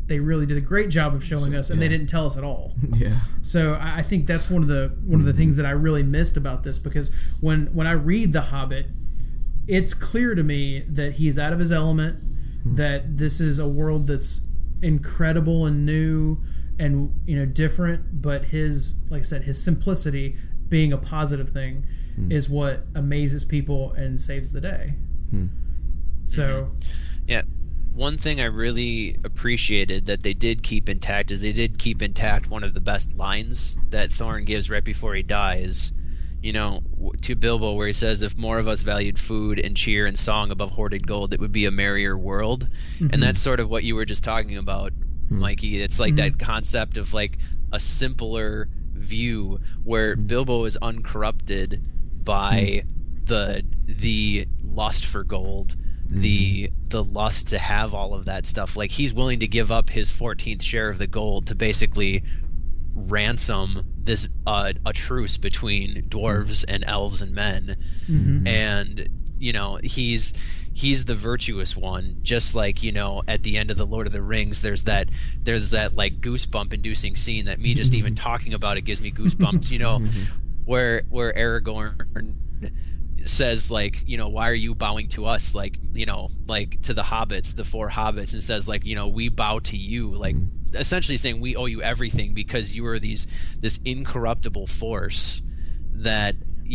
they really did a great job of showing us, and they didn't tell us at all. Yeah. So I think that's one of the things that I really missed about this, because when I read The Hobbit, it's clear to me that he's out of his element, that this is a world that's incredible and new and different, but his, like I said, his simplicity being a positive thing is what amazes people and saves the day. So yeah, one thing I really appreciated that they did keep intact is they did keep intact one of the best lines that Thorin gives right before he dies, to Bilbo, where he says, if more of us valued food and cheer and song above hoarded gold, it would be a merrier world. And that's sort of what you were just talking about, Mikey. It's like that concept of like a simpler view where Bilbo is uncorrupted by the lust for gold, the lust to have all of that stuff. Like, he's willing to give up his 14th share of the gold to basically ransom this a truce between dwarves and elves and men. And he's the virtuous one, just like at the end of the Lord of the Rings there's that like goosebump inducing scene that me just even talking about it gives me goosebumps, where Aragorn says, like, why are you bowing to us, like, like to the hobbits, the 4 hobbits, and says, like, we bow to you, like essentially saying we owe you everything because you are this incorruptible force that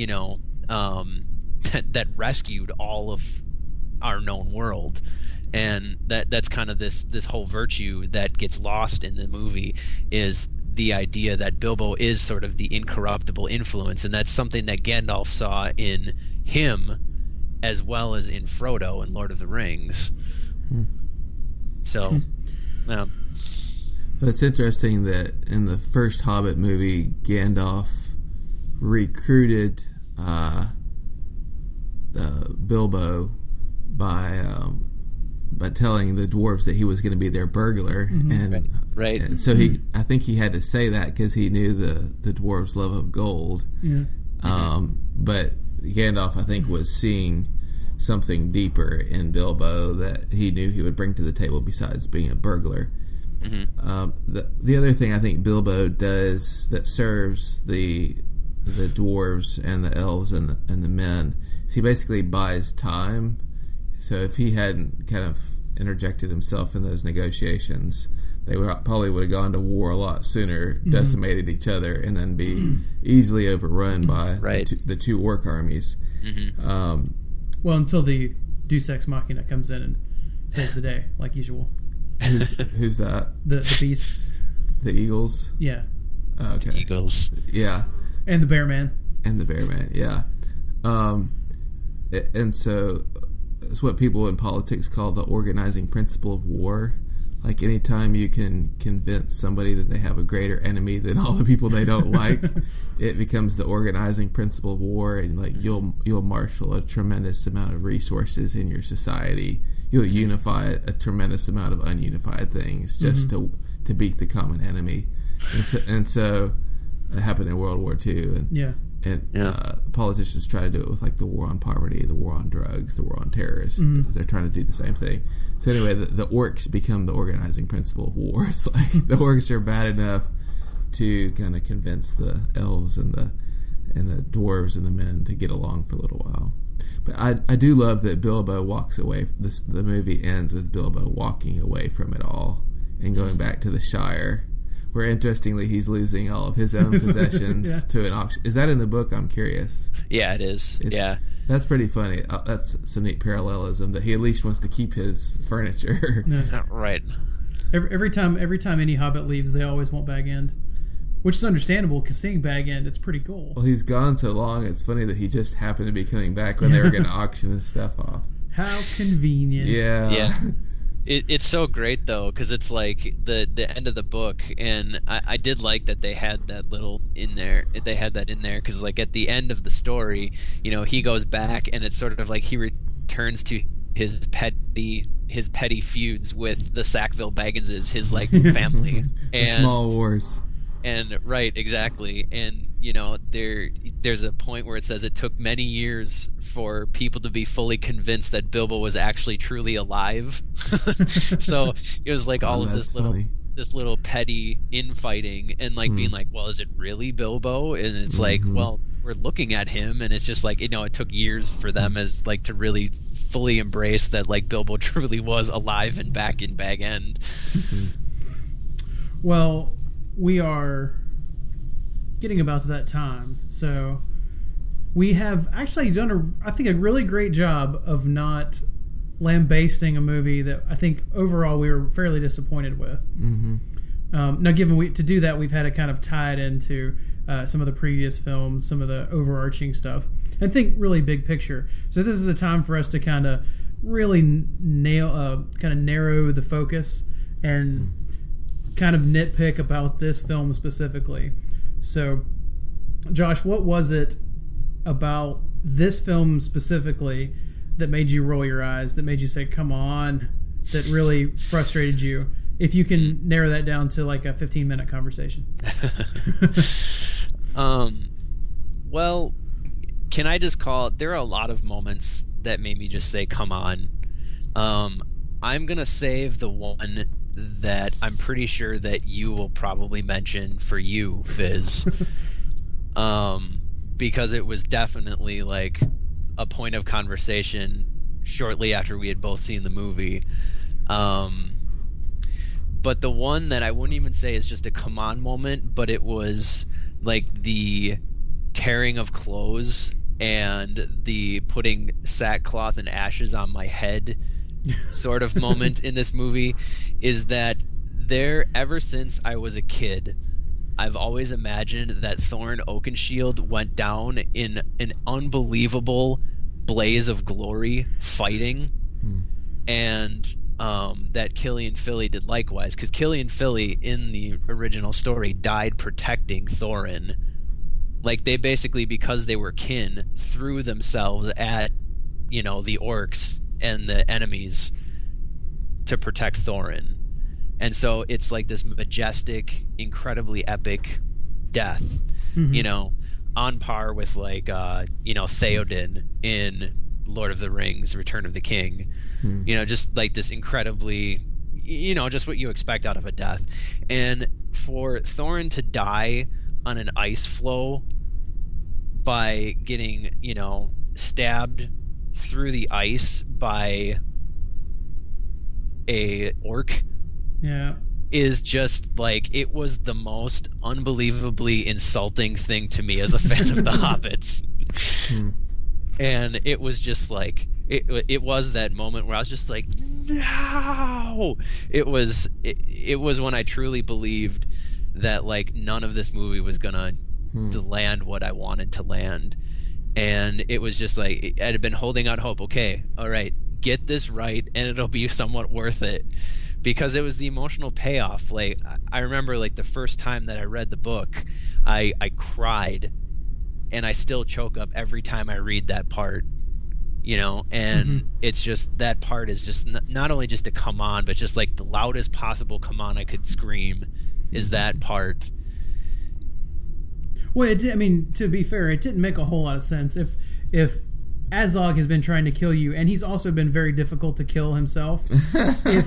that rescued all of our known world. And that's kind of this whole virtue that gets lost in the movie, is the idea that Bilbo is sort of the incorruptible influence, and that's something that Gandalf saw in him as well as in Frodo in Lord of the Rings. So it's interesting that in the first Hobbit movie, Gandalf recruited Bilbo by telling the dwarves that he was going to be their burglar, right. And so I think he had to say that because he knew the dwarves' love of gold. But Gandalf, I think, was seeing something deeper in Bilbo that he knew he would bring to the table besides being a burglar. The other thing I think Bilbo does that serves the dwarves and the elves and the men is he basically buys time. So if he hadn't kind of interjected himself in those negotiations, they probably would have gone to war a lot sooner, decimated each other, and then be easily overrun by the two orc armies. Well, until the Deus Ex Machina comes in and saves the day, like usual. Who's that? The beasts. The eagles? Yeah. Okay. Eagles. Yeah. And the bear man. Yeah. And so it's what people in politics call the organizing principle of war. Like, anytime you can convince somebody that they have a greater enemy than all the people they don't like, it becomes the organizing principle of war, and like you'll marshal a tremendous amount of resources in your society. You'll unify a tremendous amount of ununified things just to beat the common enemy. And so it happened in World War II. And politicians try to do it with like the war on poverty, the war on drugs, the war on terrorism. They're trying to do the same thing. So anyway, the orcs become the organizing principle of war. It's like the orcs are bad enough to kind of convince the elves and the dwarves and the men to get along for a little while. But I do love that Bilbo walks away. The movie ends with Bilbo walking away from it all and going back to the Shire, where interestingly he's losing all of his own possessions to an auction. Is that in the book? I'm curious. Yeah, it is. That's pretty funny. That's some neat parallelism that he at least wants to keep his furniture. Right. Every time any Hobbit leaves, they always want Bag End, which is understandable because seeing Bag End, it's pretty cool. Well, he's gone so long. It's funny that he just happened to be coming back when they were going to auction his stuff off. How convenient. Yeah. It's so great though, because it's like the end of the book, and I did like that they had that little in there. They had that in there because like at the end of the story, he goes back, and it's sort of like he returns to his petty feuds with the Sackville Bagginses, his like family, and the small wars. And right, exactly, and there's a point where it says it took many years for people to be fully convinced that Bilbo was actually truly alive. So it was like all of this little petty infighting and like being like, well, is it really Bilbo? And it's like, well, we're looking at him, and it's just like, it took years for them as like to really fully embrace that like Bilbo truly was alive and back in Bag End. Well, we are getting about to that time, so we have actually done I think a really great job of not lambasting a movie that I think overall we were fairly disappointed with. Now, given to do that, we've had to kind of tie it into some of the previous films, some of the overarching stuff, and think really big picture. So this is the time for us to kind of really narrow the focus and kind of nitpick about this film specifically. So, Josh, what was it about this film specifically that made you roll your eyes, that made you say, come on, that really frustrated you? If you can narrow that down to like a 15-minute conversation. Well, can I just there are a lot of moments that made me just say, come on. I'm going to save the one that I'm pretty sure that you will probably mention for you, Fizz. Because it was definitely like a point of conversation shortly after we had both seen the movie. But the one that I wouldn't even say is just a come on moment, but it was like the tearing of clothes and the putting sackcloth and ashes on my head sort of moment in this movie, is that ever since I was a kid, I've always imagined that Thorin Oakenshield went down in an unbelievable blaze of glory fighting, and that Killian Philly did likewise, because Killian Philly in the original story died protecting Thorin. Like, they basically, because they were kin, threw themselves at the orcs and the enemies to protect Thorin. And so it's like this majestic, incredibly epic death, on par with like Theoden in Lord of the Rings, Return of the King. Just like this incredibly, just what you expect out of a death. And for Thorin to die on an ice floe by getting, stabbed through the ice by a orc, is just like, it was the most unbelievably insulting thing to me as a fan of The Hobbit. And it was just like, it was that moment where I was just like, no! It was when I truly believed that like none of this movie was gonna to land what I wanted to land. And it was just like, I had been holding out hope. Okay, all right, get this right and it'll be somewhat worth it. Because it was the emotional payoff. Like, I remember like the first time that I read the book, I cried, and I still choke up every time I read that part, and it's just, that part is just not only just a come on, but just like the loudest possible come on I could scream is that part. Well, to be fair, it didn't make a whole lot of sense. If Azog has been trying to kill you, and he's also been very difficult to kill himself. If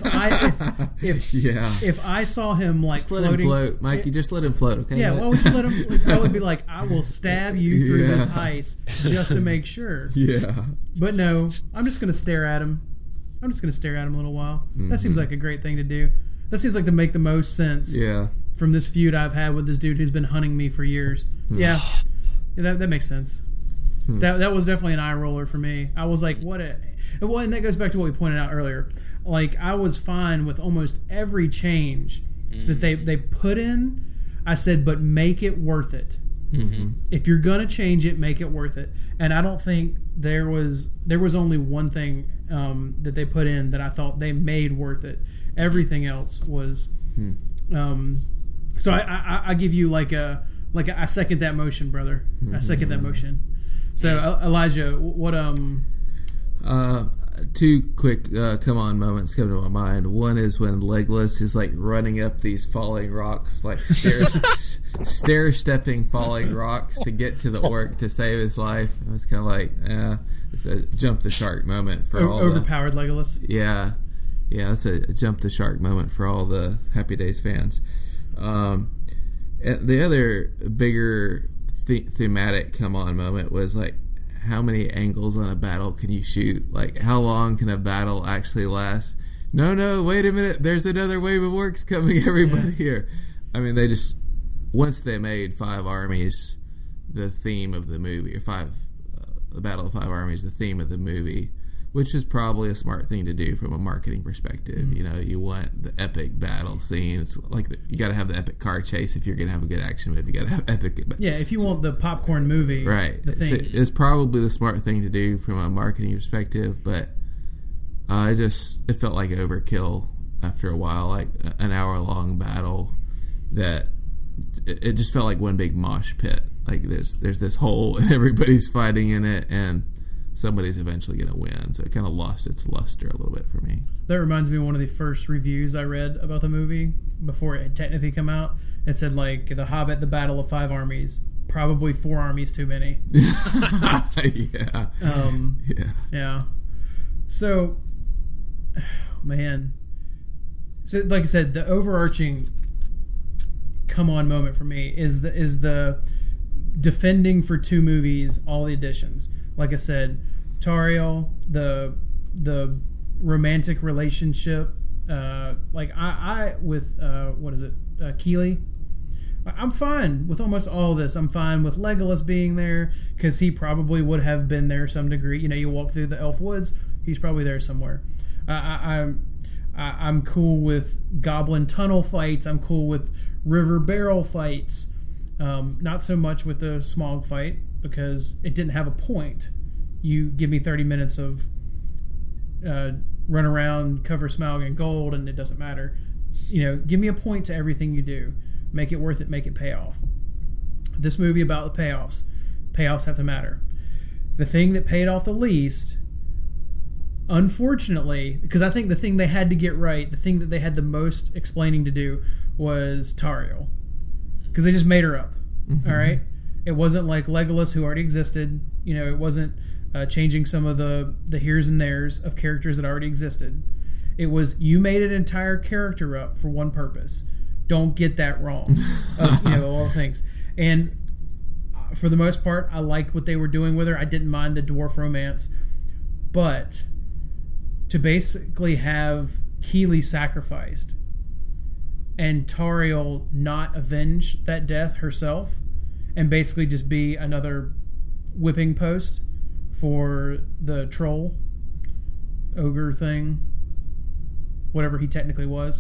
I saw him like just let him float, Mikey, just let him float, okay? Yeah, why would you let him? I would be like, I will stab you through this ice just to make sure. Yeah. But no, I'm just going to stare at him. I'm just going to stare at him a little while. That seems like a great thing to do. That seems like to make the most sense. Yeah. From this feud I've had with this dude who's been hunting me for years. Yeah, that makes sense. That was definitely an eye roller for me. I was like, and that goes back to what we pointed out earlier. Like, I was fine with almost every change that they put in. I said, but make it worth it. If you're gonna change it, make it worth it. And I don't think there was only one thing that they put in that I thought they made worth it. Everything else was. So I give you I second that motion, brother. I second that motion. So Elijah, what two quick come on moments come to my mind. One is when Legolas is like running up these falling rocks, like stair stepping falling rocks to get to the orc to save his life. It was kind of like, it's a jump the shark moment for all overpowered Legolas. Yeah, it's a jump the shark moment for all the Happy Days fans. The other bigger thematic come on moment was like, how many angles on a battle can you shoot? Like, how long can a battle actually last? No, wait a minute. There's another wave of orcs coming, everybody here. I mean, they just, once they made Five Armies the theme of the movie, or the Battle of Five Armies the theme of the movie, which is probably a smart thing to do from a marketing perspective. Mm-hmm. You know, you want the epic battle scenes. Like, you got to have the epic car chase if you're going to have a good action movie. You got to have epic. Yeah, if you want the popcorn movie, right? The thing. So it's probably the smart thing to do from a marketing perspective, but it felt like overkill after a while. Like an hour-long battle that it just felt like one big mosh pit. Like there's this hole and everybody's fighting in it, and somebody's eventually going to win. So it kind of lost its luster a little bit for me. That reminds me of one of the first reviews I read about the movie before it had technically come out. It said, like, The Hobbit, the Battle of Five Armies. Probably 4 armies too many. Yeah. Yeah. So, man. So, like I said, the overarching come on moment for me is the defending for 2 movies all the additions. Like I said, Tauriel, the romantic relationship, like I with Keely. I'm fine with almost all of this. I'm fine with Legolas being there because he probably would have been there some degree. You know, you walk through the elf woods, he's probably there somewhere. I'm cool with goblin tunnel fights. I'm cool with river barrel fights. Not so much with the Smaug fight, because it didn't have a point. You give me 30 minutes of run around, cover Smaug in gold, and it doesn't matter. You know, give me a point to everything you do. Make it worth it, make it pay off. This movie about the payoffs. Payoffs have to matter. The thing that paid off the least, unfortunately, because I think the thing they had to get right, the thing that they had the most explaining to do, was Tauriel. Because they just made her up. Mm-hmm. All right? It wasn't like Legolas, who already existed. You know, it wasn't changing some of the here's and there's of characters that already existed. It was, you made an entire character up for one purpose. Don't get that wrong. All things. And for the most part, I liked what they were doing with her. I didn't mind the dwarf romance. But to basically have Keely sacrificed and Tauriel not avenge that death herself and basically just be another whipping post for the troll ogre thing, whatever he technically was,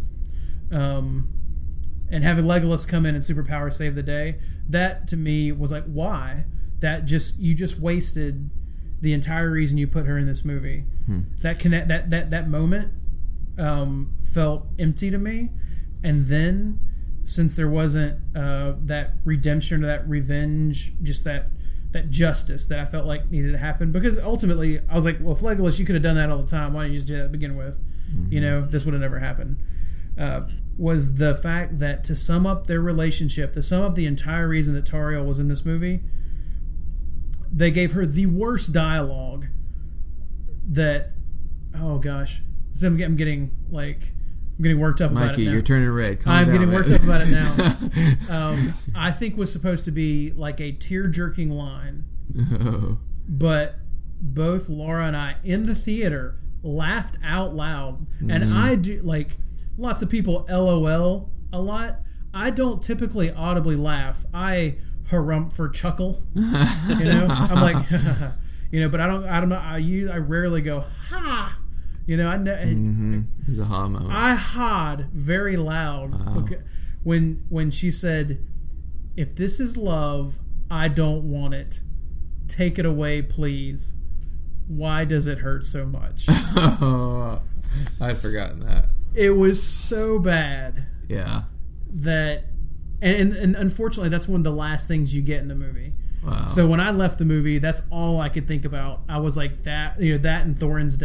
and having Legolas come in and superpower save the day, that to me was like, why? You just wasted the entire reason you put her in this movie. That moment felt empty to me. And then, since there wasn't that redemption or that revenge, just that justice that I felt like needed to happen, because ultimately I was like, well, if Legolas, you could have done that all the time. Why didn't you just do that to begin with? Mm-hmm. You know, this would have never happened. Was the fact that to sum up their relationship, to sum up the entire reason that Tauriel was in this movie, they gave her the worst dialogue that, oh gosh, so I'm getting worked up about it now. Mikey, you're turning red. I'm getting worked up about it now. I think was supposed to be like a tear-jerking line. Oh. But both Laura and I, in the theater, laughed out loud. Mm-hmm. And I do, like, lots of people LOL a lot. I don't typically audibly laugh. I harump for chuckle. You know? I'm like, you know, but I rarely go, ha! You know, it was a ha moment. I ha'd very loud. Wow. When she said, if this is love, I don't want it. Take it away, please. Why does it hurt so much? Oh, I'd forgotten that. It was so bad. Yeah. That, and unfortunately, that's one of the last things you get in the movie. Wow. So when I left the movie, that's all I could think about. I was like, that and Thorin's death.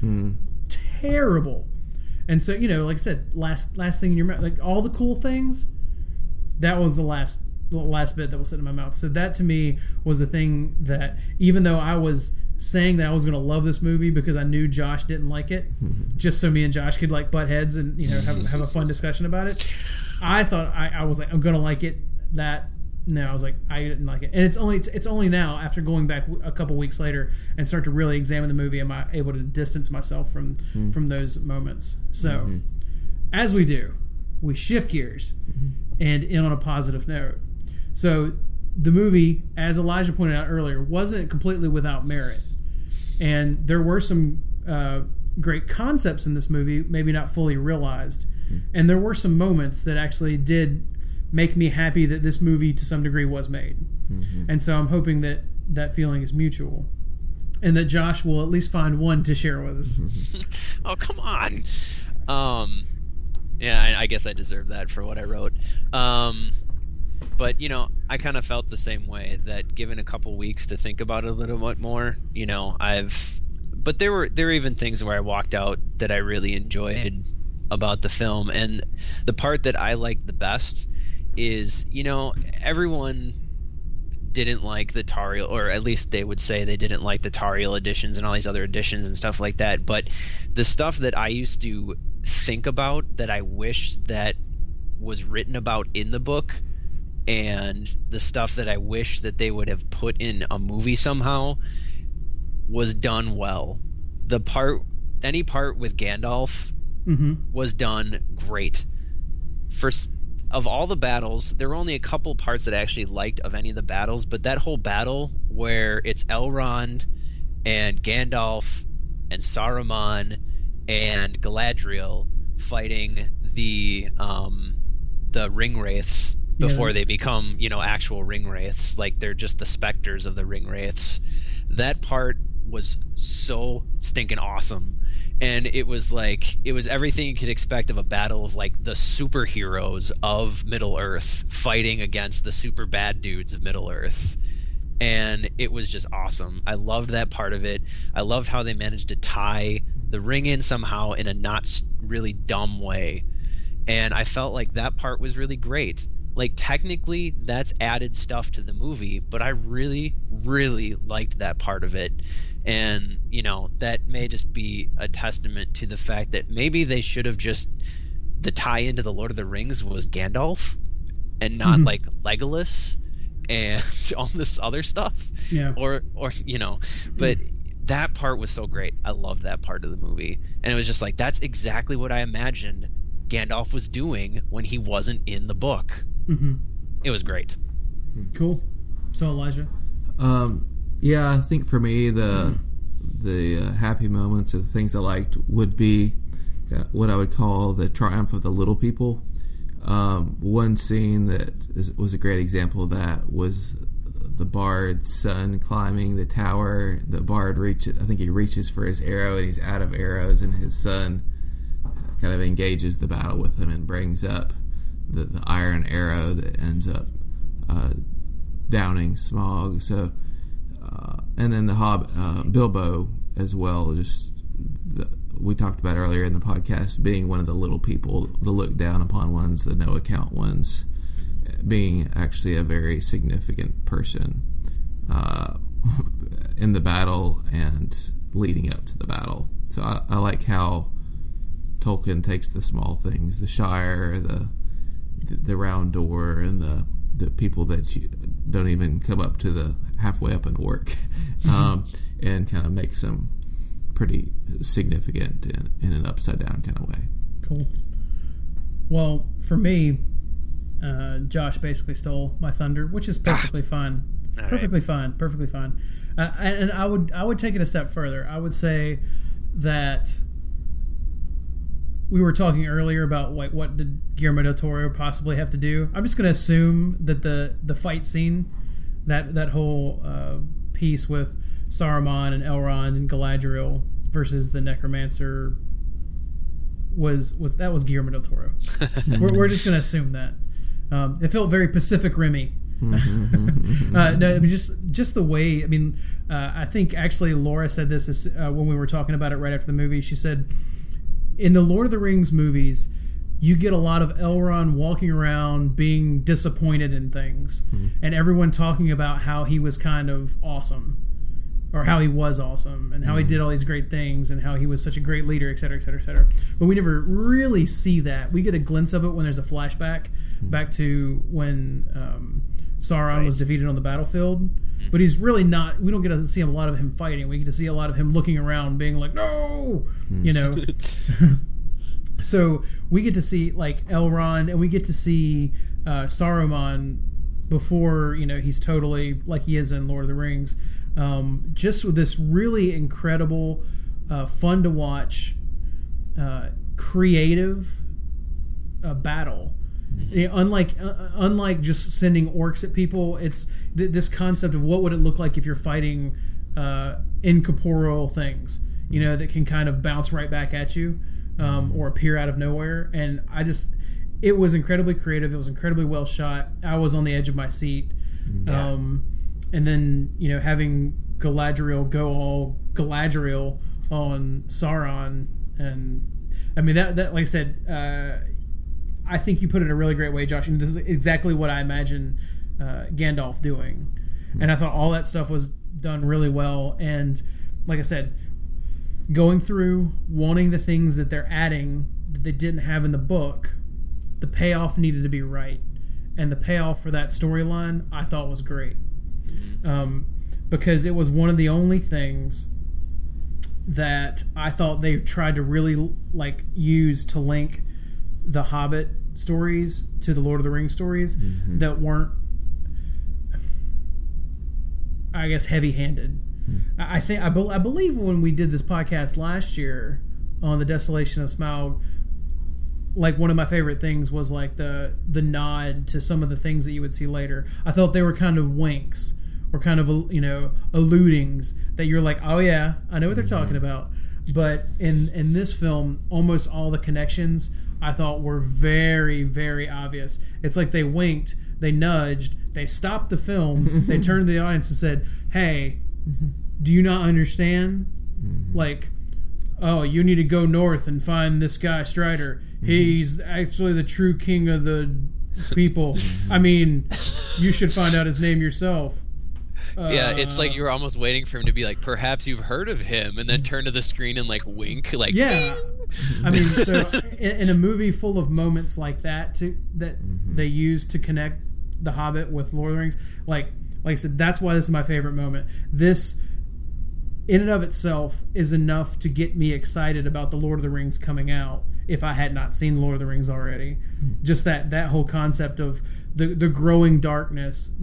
Terrible. And so, like I said, last thing in your mouth, like all the cool things, that was the last bit that was sitting in my mouth. So that to me was the thing that, even though I was saying that I was going to love this movie because I knew Josh didn't like it, just so me and Josh could like butt heads and have a fun discussion about it, I thought I was like, I'm going to like it. No, I was like, I didn't like it. And it's only now, after going back a couple weeks later and start to really examine the movie, am I able to distance myself from those moments. So as we do, we shift gears and end on a positive note. So the movie, as Elijah pointed out earlier, wasn't completely without merit. And there were some great concepts in this movie, maybe not fully realized. And there were some moments that actually did make me happy that this movie, to some degree, was made. And so I'm hoping that that feeling is mutual. And that Josh will at least find one to share with us. Oh, come on. Yeah, I guess I deserve that for what I wrote. But, I kind of felt the same way, that given a couple weeks to think about it a little bit more, but there were even things where I walked out that I really enjoyed about the film. And the part that I liked the best is, everyone didn't like the Tariel, or at least they would say they didn't like the Tariel editions and all these other editions and stuff like that. But the stuff that I used to think about that I wish that was written about in the book, and the stuff that I wish that they would have put in a movie somehow, was done well. Any part with Gandalf was done great. Of all the battles, there were only a couple parts that I actually liked of any of the battles, but that whole battle where it's Elrond and Gandalf and Saruman and Galadriel fighting the ring wraiths before they become, actual ring wraiths, like they're just the specters of the ring wraiths. That part was so stinking awesome. And it was everything you could expect of a battle of like the superheroes of Middle-earth fighting against the super bad dudes of Middle-earth. And it was just awesome. I loved that part of it. I loved how they managed to tie the ring in somehow in a not really dumb way. And I felt like that part was really great. Like, technically, that's added stuff to the movie, but I really, really liked that part of it. And, that may just be a testament to the fact that maybe they should have the tie into the Lord of the Rings was Gandalf and not like Legolas and all this other stuff. Yeah. Or but that part was so great. I loved that part of the movie. And it was just like, that's exactly what I imagined Gandalf was doing when he wasn't in the book. It was great. Cool. So, Elijah? Yeah, I think for me, the happy moments or the things I liked would be what I would call the triumph of the little people. One scene that was a great example of that was the bard's son climbing the tower. The bard reaches for his arrow, and he's out of arrows, and his son kind of engages the battle with him and brings up the iron arrow that ends up downing Smaug. So, and then the Bilbo as well. We talked about earlier in the podcast being one of the little people, the looked down upon ones, the no account ones, being actually a very significant person in the battle and leading up to the battle. So I like how Tolkien takes the small things, the Shire, the round door, and the people that you don't even come up to the halfway up and work, and kind of makes them pretty significant in an upside down kind of way. Cool. Well, for me, Josh basically stole my thunder, which is perfectly fine. Perfectly fine. And I would take it a step further. I would say that we were talking earlier about what did Guillermo del Toro possibly have to do. I'm just going to assume that the fight scene, that whole piece with Saruman and Elrond and Galadriel versus the Necromancer was Guillermo del Toro. We're just going to assume that. It felt very Pacific Rim-y No, I mean, just the way. I mean, I think actually Laura said this when we were talking about it right after the movie. She said, in the Lord of the Rings movies, you get a lot of Elrond walking around being disappointed in things, and everyone talking about how he was kind of awesome, or how he was awesome, and how he did all these great things, and how he was such a great leader, et cetera, et cetera, et cetera. But we never really see that. We get a glimpse of it when there's a flashback back to when Sauron was defeated on the battlefield. But he's really not. We don't get to see a lot of him fighting. We get to see a lot of him looking around, being like, "No," you know. So we get to see like Elrond, and we get to see Saruman before he's totally like he is in Lord of the Rings. Just with this really incredible, fun to watch, creative battle. Unlike just sending orcs at people, it's this concept of what would it look like if you're fighting incorporeal things, that can kind of bounce right back at you. Or appear out of nowhere, and it was incredibly creative. It was incredibly well shot. I was on the edge of my seat, and then having Galadriel go all Galadriel on Sauron, and I mean that like I said, I think you put it in a really great way, Josh. And this is exactly what I imagine Gandalf doing, and I thought all that stuff was done really well. And like I said, going through, wanting the things that they're adding that they didn't have in the book, the payoff needed to be right. And the payoff for that storyline, I thought was great. Because it was one of the only things that I thought they tried to really use to link the Hobbit stories to the Lord of the Rings stories that weren't, I guess, heavy-handed. I believe when we did this podcast last year on the Desolation of Smaug, one of my favorite things was the nod to some of the things that you would see later. I thought they were kind of winks or kind of alludings that you're like, oh yeah, I know what they're talking about. But in this film, almost all the connections I thought were very, very obvious. It's like they winked, they nudged, they stopped the film, they turned to the audience and said, hey, do you not understand? Oh, you need to go north and find this guy Strider. He's actually the true king of the people. I mean, you should find out his name yourself. Yeah, it's like you were almost waiting for him to be like, perhaps you've heard of him, and then turn to the screen and wink. Yeah. I mean, so in a movie full of moments like that they use to connect The Hobbit with Lord of the Rings, like I said, that's why this is my favorite moment. This, in and of itself, is enough to get me excited about the Lord of the Rings coming out if I had not seen Lord of the Rings already. Just that whole concept of the growing darkness,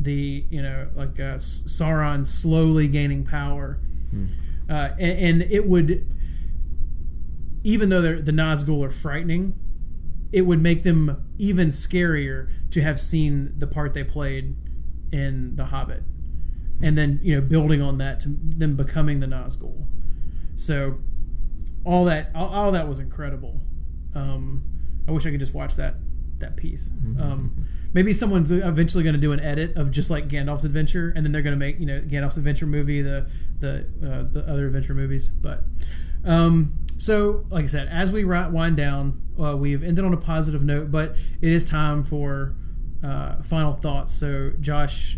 Sauron slowly gaining power, and it would, even though the Nazgul are frightening, it would make them even scarier to have seen the part they played in The Hobbit, and then building on that to them becoming the Nazgul. So all that was incredible. I wish I could just watch that piece. Maybe someone's eventually going to do an edit of just like Gandalf's adventure, and then they're going to make Gandalf's adventure movie, the other adventure movies. But so like I said, as we wind down, we've ended on a positive note, but it is time for final thoughts. So Josh,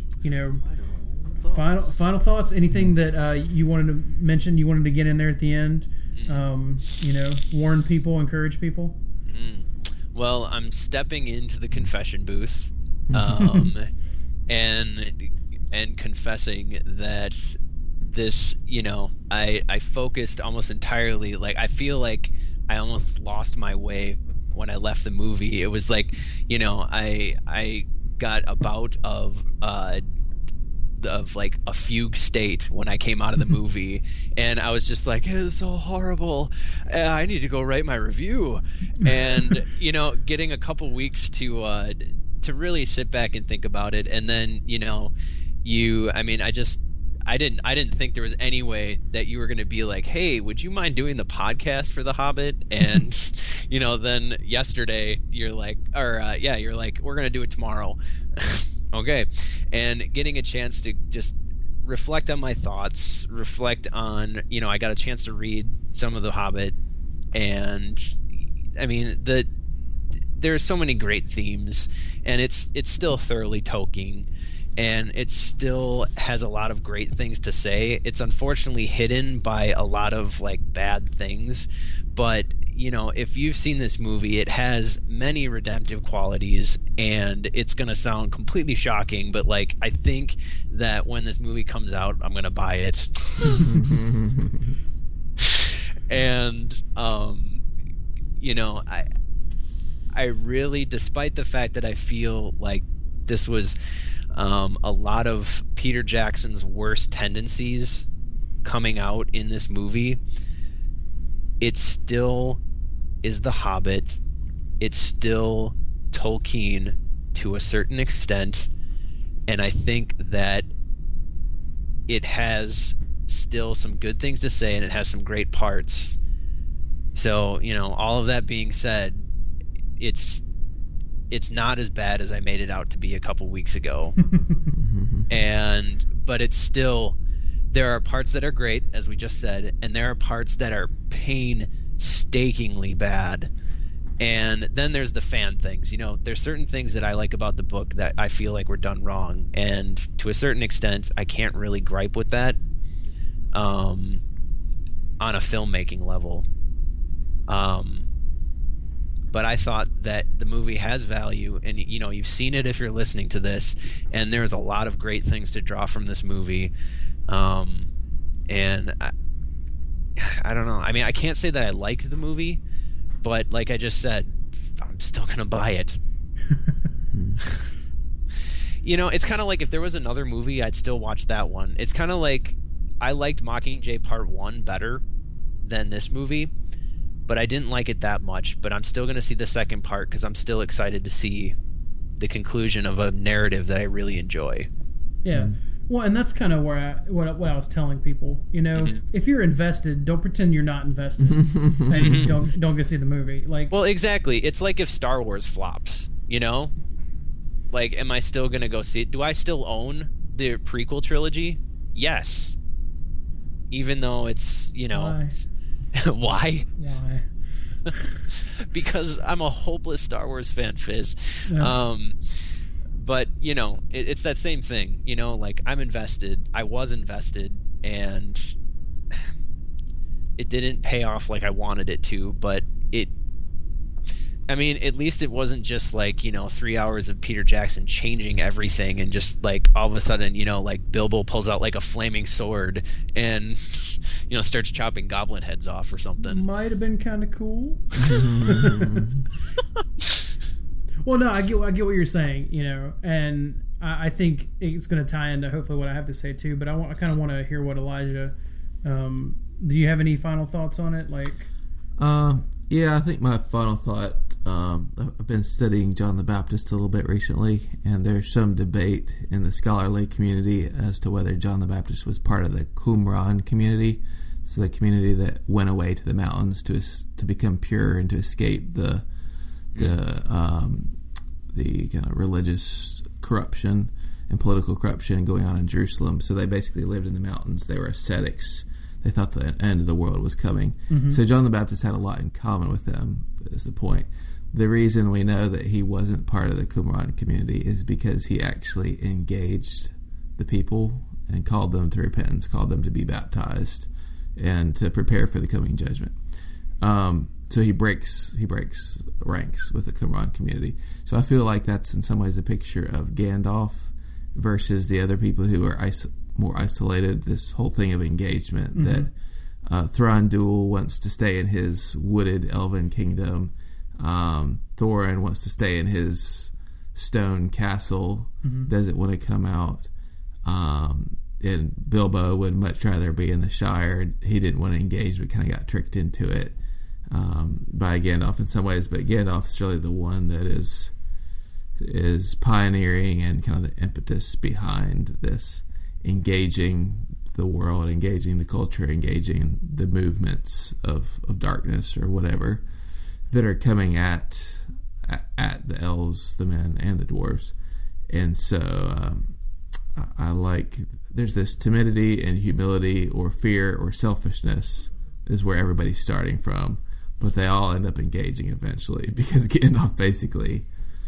final thoughts. Anything that you wanted to mention? You wanted to get in there at the end. Warn people, encourage people. Well, I'm stepping into the confession booth, and confessing that this, I focused almost entirely. I feel like I almost lost my way when I left the movie. It was like, I got a bout of like a fugue state when I came out of the movie, and I was just like, it is so horrible, I need to go write my review. And getting a couple weeks to really sit back and think about it, and then I didn't think there was any way that you were going to be like, hey, would you mind doing the podcast for The Hobbit? And then yesterday you're like, we're going to do it tomorrow. Okay. And getting a chance to just reflect on my thoughts, reflect on, I got a chance to read some of The Hobbit, and I mean, there's so many great themes, and it's still thoroughly Tolkien, and it still has a lot of great things to say. It's unfortunately hidden by a lot of like bad things, but if you've seen this movie, it has many redemptive qualities, and it's going to sound completely shocking, but like I think that when this movie comes out, I'm going to buy it. And I really, despite the fact that I feel like this was a lot of Peter Jackson's worst tendencies coming out in this movie, it still is The Hobbit. It's still Tolkien to a certain extent, and I think that it has still some good things to say, and it has some great parts. So, all of that being said, it's not as bad as I made it out to be a couple weeks ago. But it's still, there are parts that are great, as we just said, and there are parts that are painstakingly bad. And then there's the fan things. There's certain things that I like about the book that I feel like were done wrong, and to a certain extent, I can't really gripe with that on a filmmaking level. But I thought that the movie has value, and you've seen it if you're listening to this, and there's a lot of great things to draw from this movie. And I don't know. I mean, I can't say that I liked the movie, but like I just said, I'm still gonna buy it. It's kind of like if there was another movie, I'd still watch that one. It's kind of like I liked Mockingjay Part 1 better than this movie, but I didn't like it that much. But I'm still going to see the second part because I'm still excited to see the conclusion of a narrative that I really enjoy. Yeah. Well, and that's kind of where what I was telling people. If you're invested, don't pretend you're not invested, and don't go see the movie. Well, exactly. It's like if Star Wars flops. Like, am I still going to go see it? Do I still own the prequel trilogy? Yes. Even though it's Why? Why? Because I'm a hopeless Star Wars fan, Fizz. Yeah. But it's that same thing. Like I'm invested. I was invested, and it didn't pay off like I wanted it to. But at least it wasn't just like 3 hours of Peter Jackson changing everything, and just like all of a sudden like Bilbo pulls out like a flaming sword and starts chopping goblin heads off or something. Might have been kind of cool. Well, no, I get what you're saying, and I think it's going to tie into hopefully what I have to say too. But I kind of want to hear what Elijah. Do you have any final thoughts on it? Yeah, I think my final thought. I've been studying John the Baptist a little bit recently, and there's some debate in the scholarly community as to whether John the Baptist was part of the Qumran community, so the community that went away to the mountains to become pure and to escape the kind of religious corruption and political corruption going on in Jerusalem. So they basically lived in the mountains. They were ascetics. They thought the end of the world was coming. Mm-hmm. So John the Baptist had a lot in common with them, is the point. The reason we know that he wasn't part of the Qumran community is because he actually engaged the people and called them to repentance, called them to be baptized, and to prepare for the coming judgment. So he breaks ranks with the Qumran community. So I feel like that's in some ways a picture of Gandalf versus the other people who are more isolated. This whole thing of engagement, mm-hmm. that Thranduil wants to stay in his wooded elven kingdom. Thorin wants to stay in his stone castle, mm-hmm. doesn't want to come out. And Bilbo would much rather be in the Shire. He didn't want to engage, but kind of got tricked into it by Gandalf in some ways. But Gandalf is really the one that is pioneering and kind of the impetus behind this, engaging the world, engaging the culture, engaging the movements of darkness or whatever that are coming at the elves, the men, and the dwarves. And so I like, there's this timidity and humility or fear or selfishness is where everybody's starting from, but they all end up engaging eventually because Gandalf basically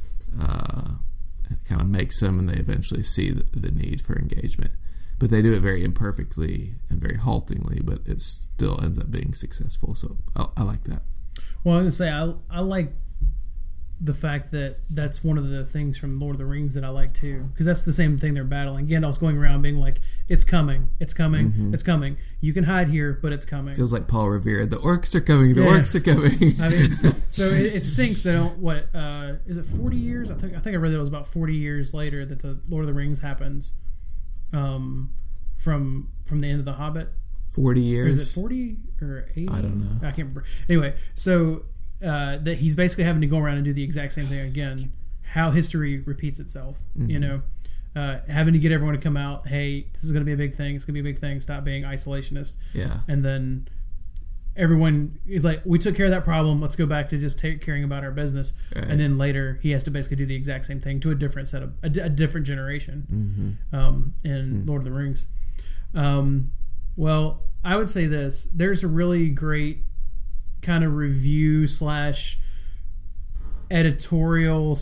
kind of makes them, and they eventually see the need for engagement. But they do it very imperfectly and very haltingly, but it still ends up being successful. So I like that. Well, I was going to say, I like the fact that that's one of the things from Lord of the Rings that I like too, because that's the same thing they're battling. Gandalf's going around being like, it's coming, it's coming, it's coming. You can hide here, but it's coming. Feels like Paul Revere. The orcs are coming, the orcs are coming. I mean, so it stinks that is it 40 years? I think I read that it was about 40 years later that the Lord of the Rings happens from the end of The Hobbit. 40 years? Or is it 40 or 80? I don't know. I can't remember. Anyway, so that he's basically having to go around and do the exact same thing again. How history repeats itself, you know, having to get everyone to come out. Hey, this is going to be a big thing. It's going to be a big thing. Stop being isolationist. Yeah. And then everyone is like, we took care of that problem. Let's go back to just caring about our business. Right. And then later he has to basically do the exact same thing to a different set of a different generation in Lord of the Rings. Well, I would say this. There's a really great kind of review / editorial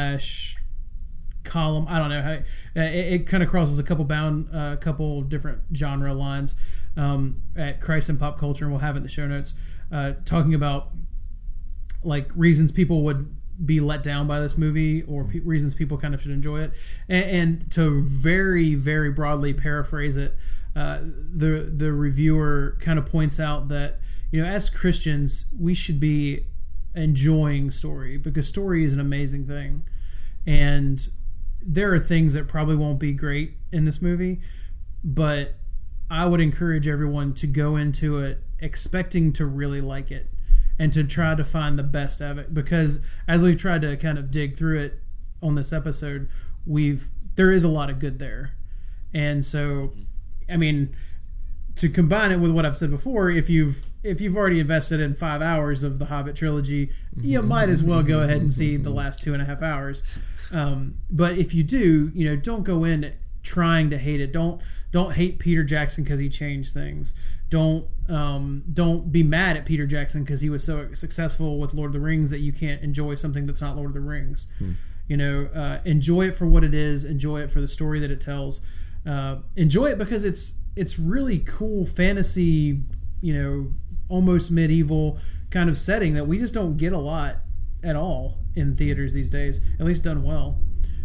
/ column. I don't know how it kind of crosses a couple different genre lines at Christ and Pop Culture, and we'll have it in the show notes, talking about like reasons people would be let down by this movie, or reasons people kind of should enjoy it, and to very, very broadly paraphrase it, the reviewer kind of points out that, you know, as Christians, we should be enjoying story, because story is an amazing thing. And there are things that probably won't be great in this movie, but I would encourage everyone to go into it expecting to really like it and to try to find the best of it, because as we've tried to kind of dig through it on this episode, there is a lot of good there. And so, I mean, to combine it with what I've said before, if you've already invested in 5 hours of the Hobbit trilogy, you might as well go ahead and see the last 2.5 hours. But if you do, you know, don't go in trying to hate it. Don't hate Peter Jackson because he changed things. Don't be mad at Peter Jackson because he was so successful with Lord of the Rings that you can't enjoy something that's not Lord of the Rings. You know, enjoy it for what it is. Enjoy it for the story that it tells. Enjoy it because it's really cool fantasy, you know, almost medieval kind of setting that we just don't get a lot at all in theaters these days, at least done well.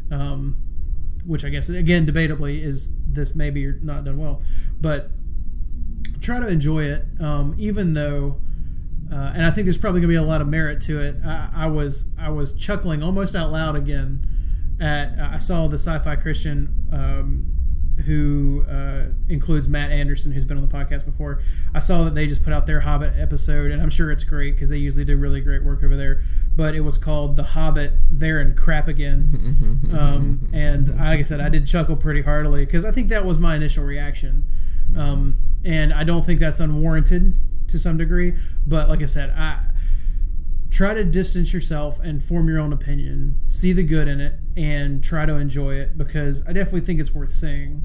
Which I guess, again, debatably, is this maybe not done well. But try to enjoy it, even though, and I think there's probably going to be a lot of merit to it. I was chuckling almost out loud again I saw the Sci-Fi Christian, who includes Matt Anderson, who's been on the podcast before. I saw that they just put out their Hobbit episode, and I'm sure it's great because they usually do really great work over there. But it was called The Hobbit There and Crap Again. And like I said, I did chuckle pretty heartily because I think that was my initial reaction. And I don't think that's unwarranted to some degree. But like I said, try to distance yourself and form your own opinion. See the good in it and try to enjoy it, because I definitely think it's worth seeing.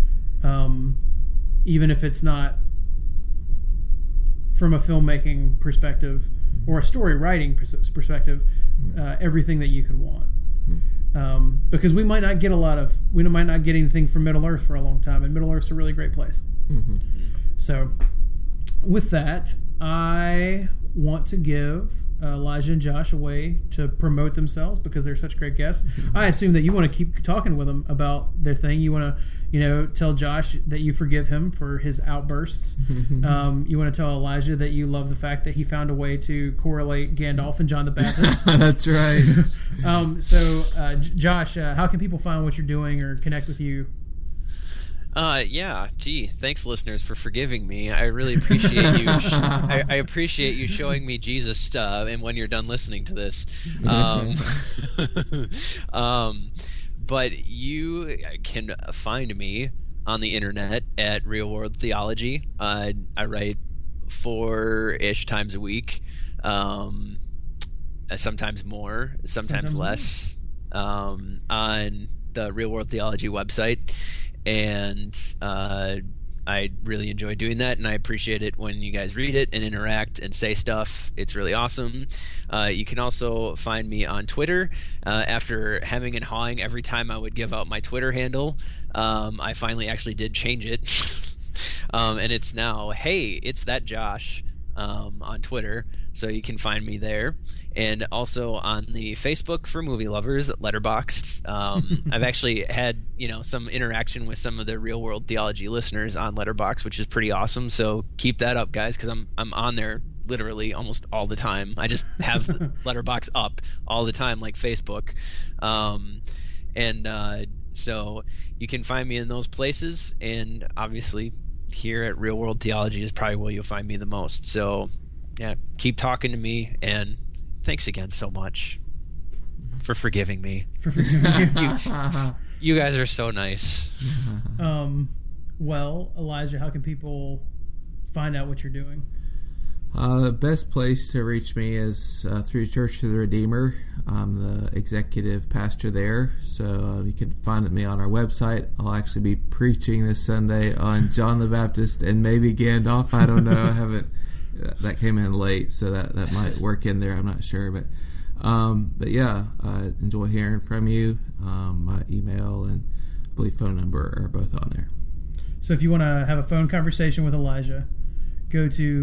Even if it's not from a filmmaking perspective or a story writing perspective, everything that you could want. Because we might not get anything from Middle Earth for a long time, and Middle Earth's a really great place. So with that, I want to give Elijah and Josh a way to promote themselves because they're such great guests. I assume that you want to keep talking with them about their thing. You want to, tell Josh that you forgive him for his outbursts. You want to tell Elijah that you love the fact that he found a way to correlate Gandalf and John the Baptist. That's right. So, Josh, how can people find what you're doing or connect with you? Thanks, listeners, for forgiving me. I really appreciate you. I appreciate you showing me Jesus, and when you're done listening to this. But you can find me on the internet at Real World Theology. I write 4-ish times a week, sometimes more, sometimes less, on the Real World Theology website, and I really enjoy doing that, and I appreciate it when you guys read it and interact and say stuff. It's really awesome. You can also find me on Twitter. After hemming and hawing every time I would give out my Twitter handle, I finally actually did change it. And it's now, hey, it's that Josh on Twitter, so you can find me there. And also on the Facebook for movie lovers, Letterboxd. I've actually had some interaction with some of the Real World Theology listeners on Letterboxd, which is pretty awesome. So keep that up, guys, because I'm on there literally almost all the time. I just have Letterboxd up all the time, like Facebook. So you can find me in those places, and obviously here at Real World Theology is probably where you'll find me the most. So yeah, keep talking to me, and thanks again so much for forgiving me. You guys are so nice. Well, Elijah, how can people find out what you're doing? The best place to reach me is through Church of the Redeemer. I'm the executive pastor there, so you can find me on our website. I'll actually be preaching this Sunday on John the Baptist and maybe Gandalf. I don't know. I haven't. That came in late, so that might work in there. I'm not sure, but yeah, I enjoy hearing from you. My email and I believe phone number are both on there. So if you want to have a phone conversation with Elijah, go to,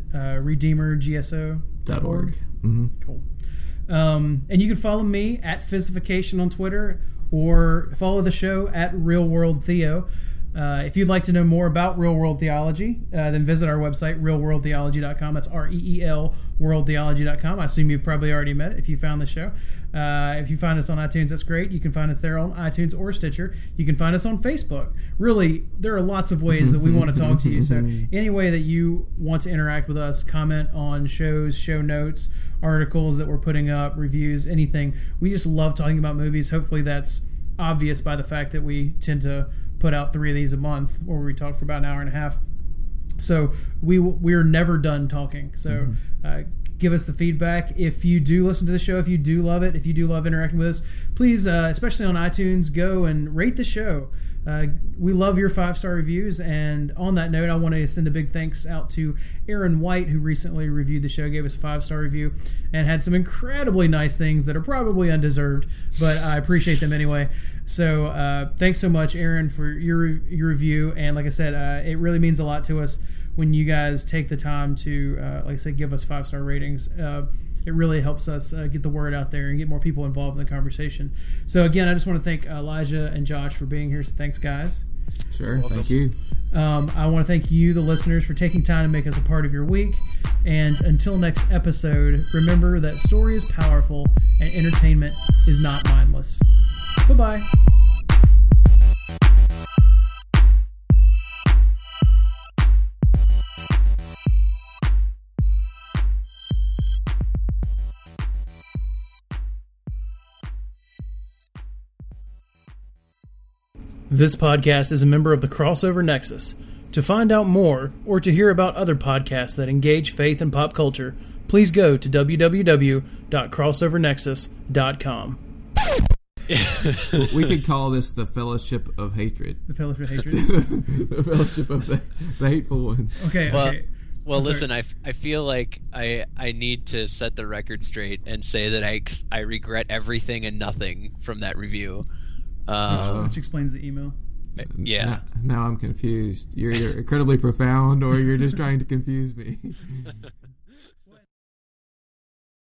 redeemergso.org. Mm-hmm. Cool. And you can follow me at Physicification on Twitter, or follow the show at Real World Theo. If you'd like to know more about Real World Theology, then visit our website, realworldtheology.com. That's REEL, worldtheology.com. I assume you've probably already met it if you found the show. If you find us on iTunes, that's great. You can find us there on iTunes or Stitcher. You can find us on Facebook. Really, there are lots of ways that we want to talk to you. So any way that you want to interact with us, comment on shows, show notes, articles that we're putting up, reviews, anything. We just love talking about movies. Hopefully that's obvious by the fact that we tend to put out 3 of these a month, where we talk for about an hour and a half. So we're never done talking. So give us the feedback. If you do listen to the show, if you do love it, if you do love interacting with us, please, especially on iTunes, go and rate the show. We love your 5-star reviews. And on that note, I want to send a big thanks out to Aaron White, who recently reviewed the show, gave us a 5-star review, and had some incredibly nice things that are probably undeserved, but I appreciate them anyway. So thanks so much, Aaron, for your review. And like I said, it really means a lot to us when you guys take the time to, like I said, give us 5-star ratings. It really helps us get the word out there and get more people involved in the conversation. So again, I just want to thank Elijah and Josh for being here. So thanks, guys. Sure, thank you. I want to thank you, the listeners, for taking time to make us a part of your week. And until next episode, remember that story is powerful and entertainment is not mindless. Bye-bye. This podcast is a member of the Crossover Nexus. To find out more, or to hear about other podcasts that engage faith and pop culture, please go to www.crossovernexus.com. We could call this the Fellowship of Hatred. The Fellowship of Hatred? The Fellowship of the Hateful Ones. Okay. Well, listen, I feel like I need to set the record straight and say that I regret everything and nothing from that review. Which explains the email. Yeah. Now I'm confused. You're either incredibly profound or you're just trying to confuse me.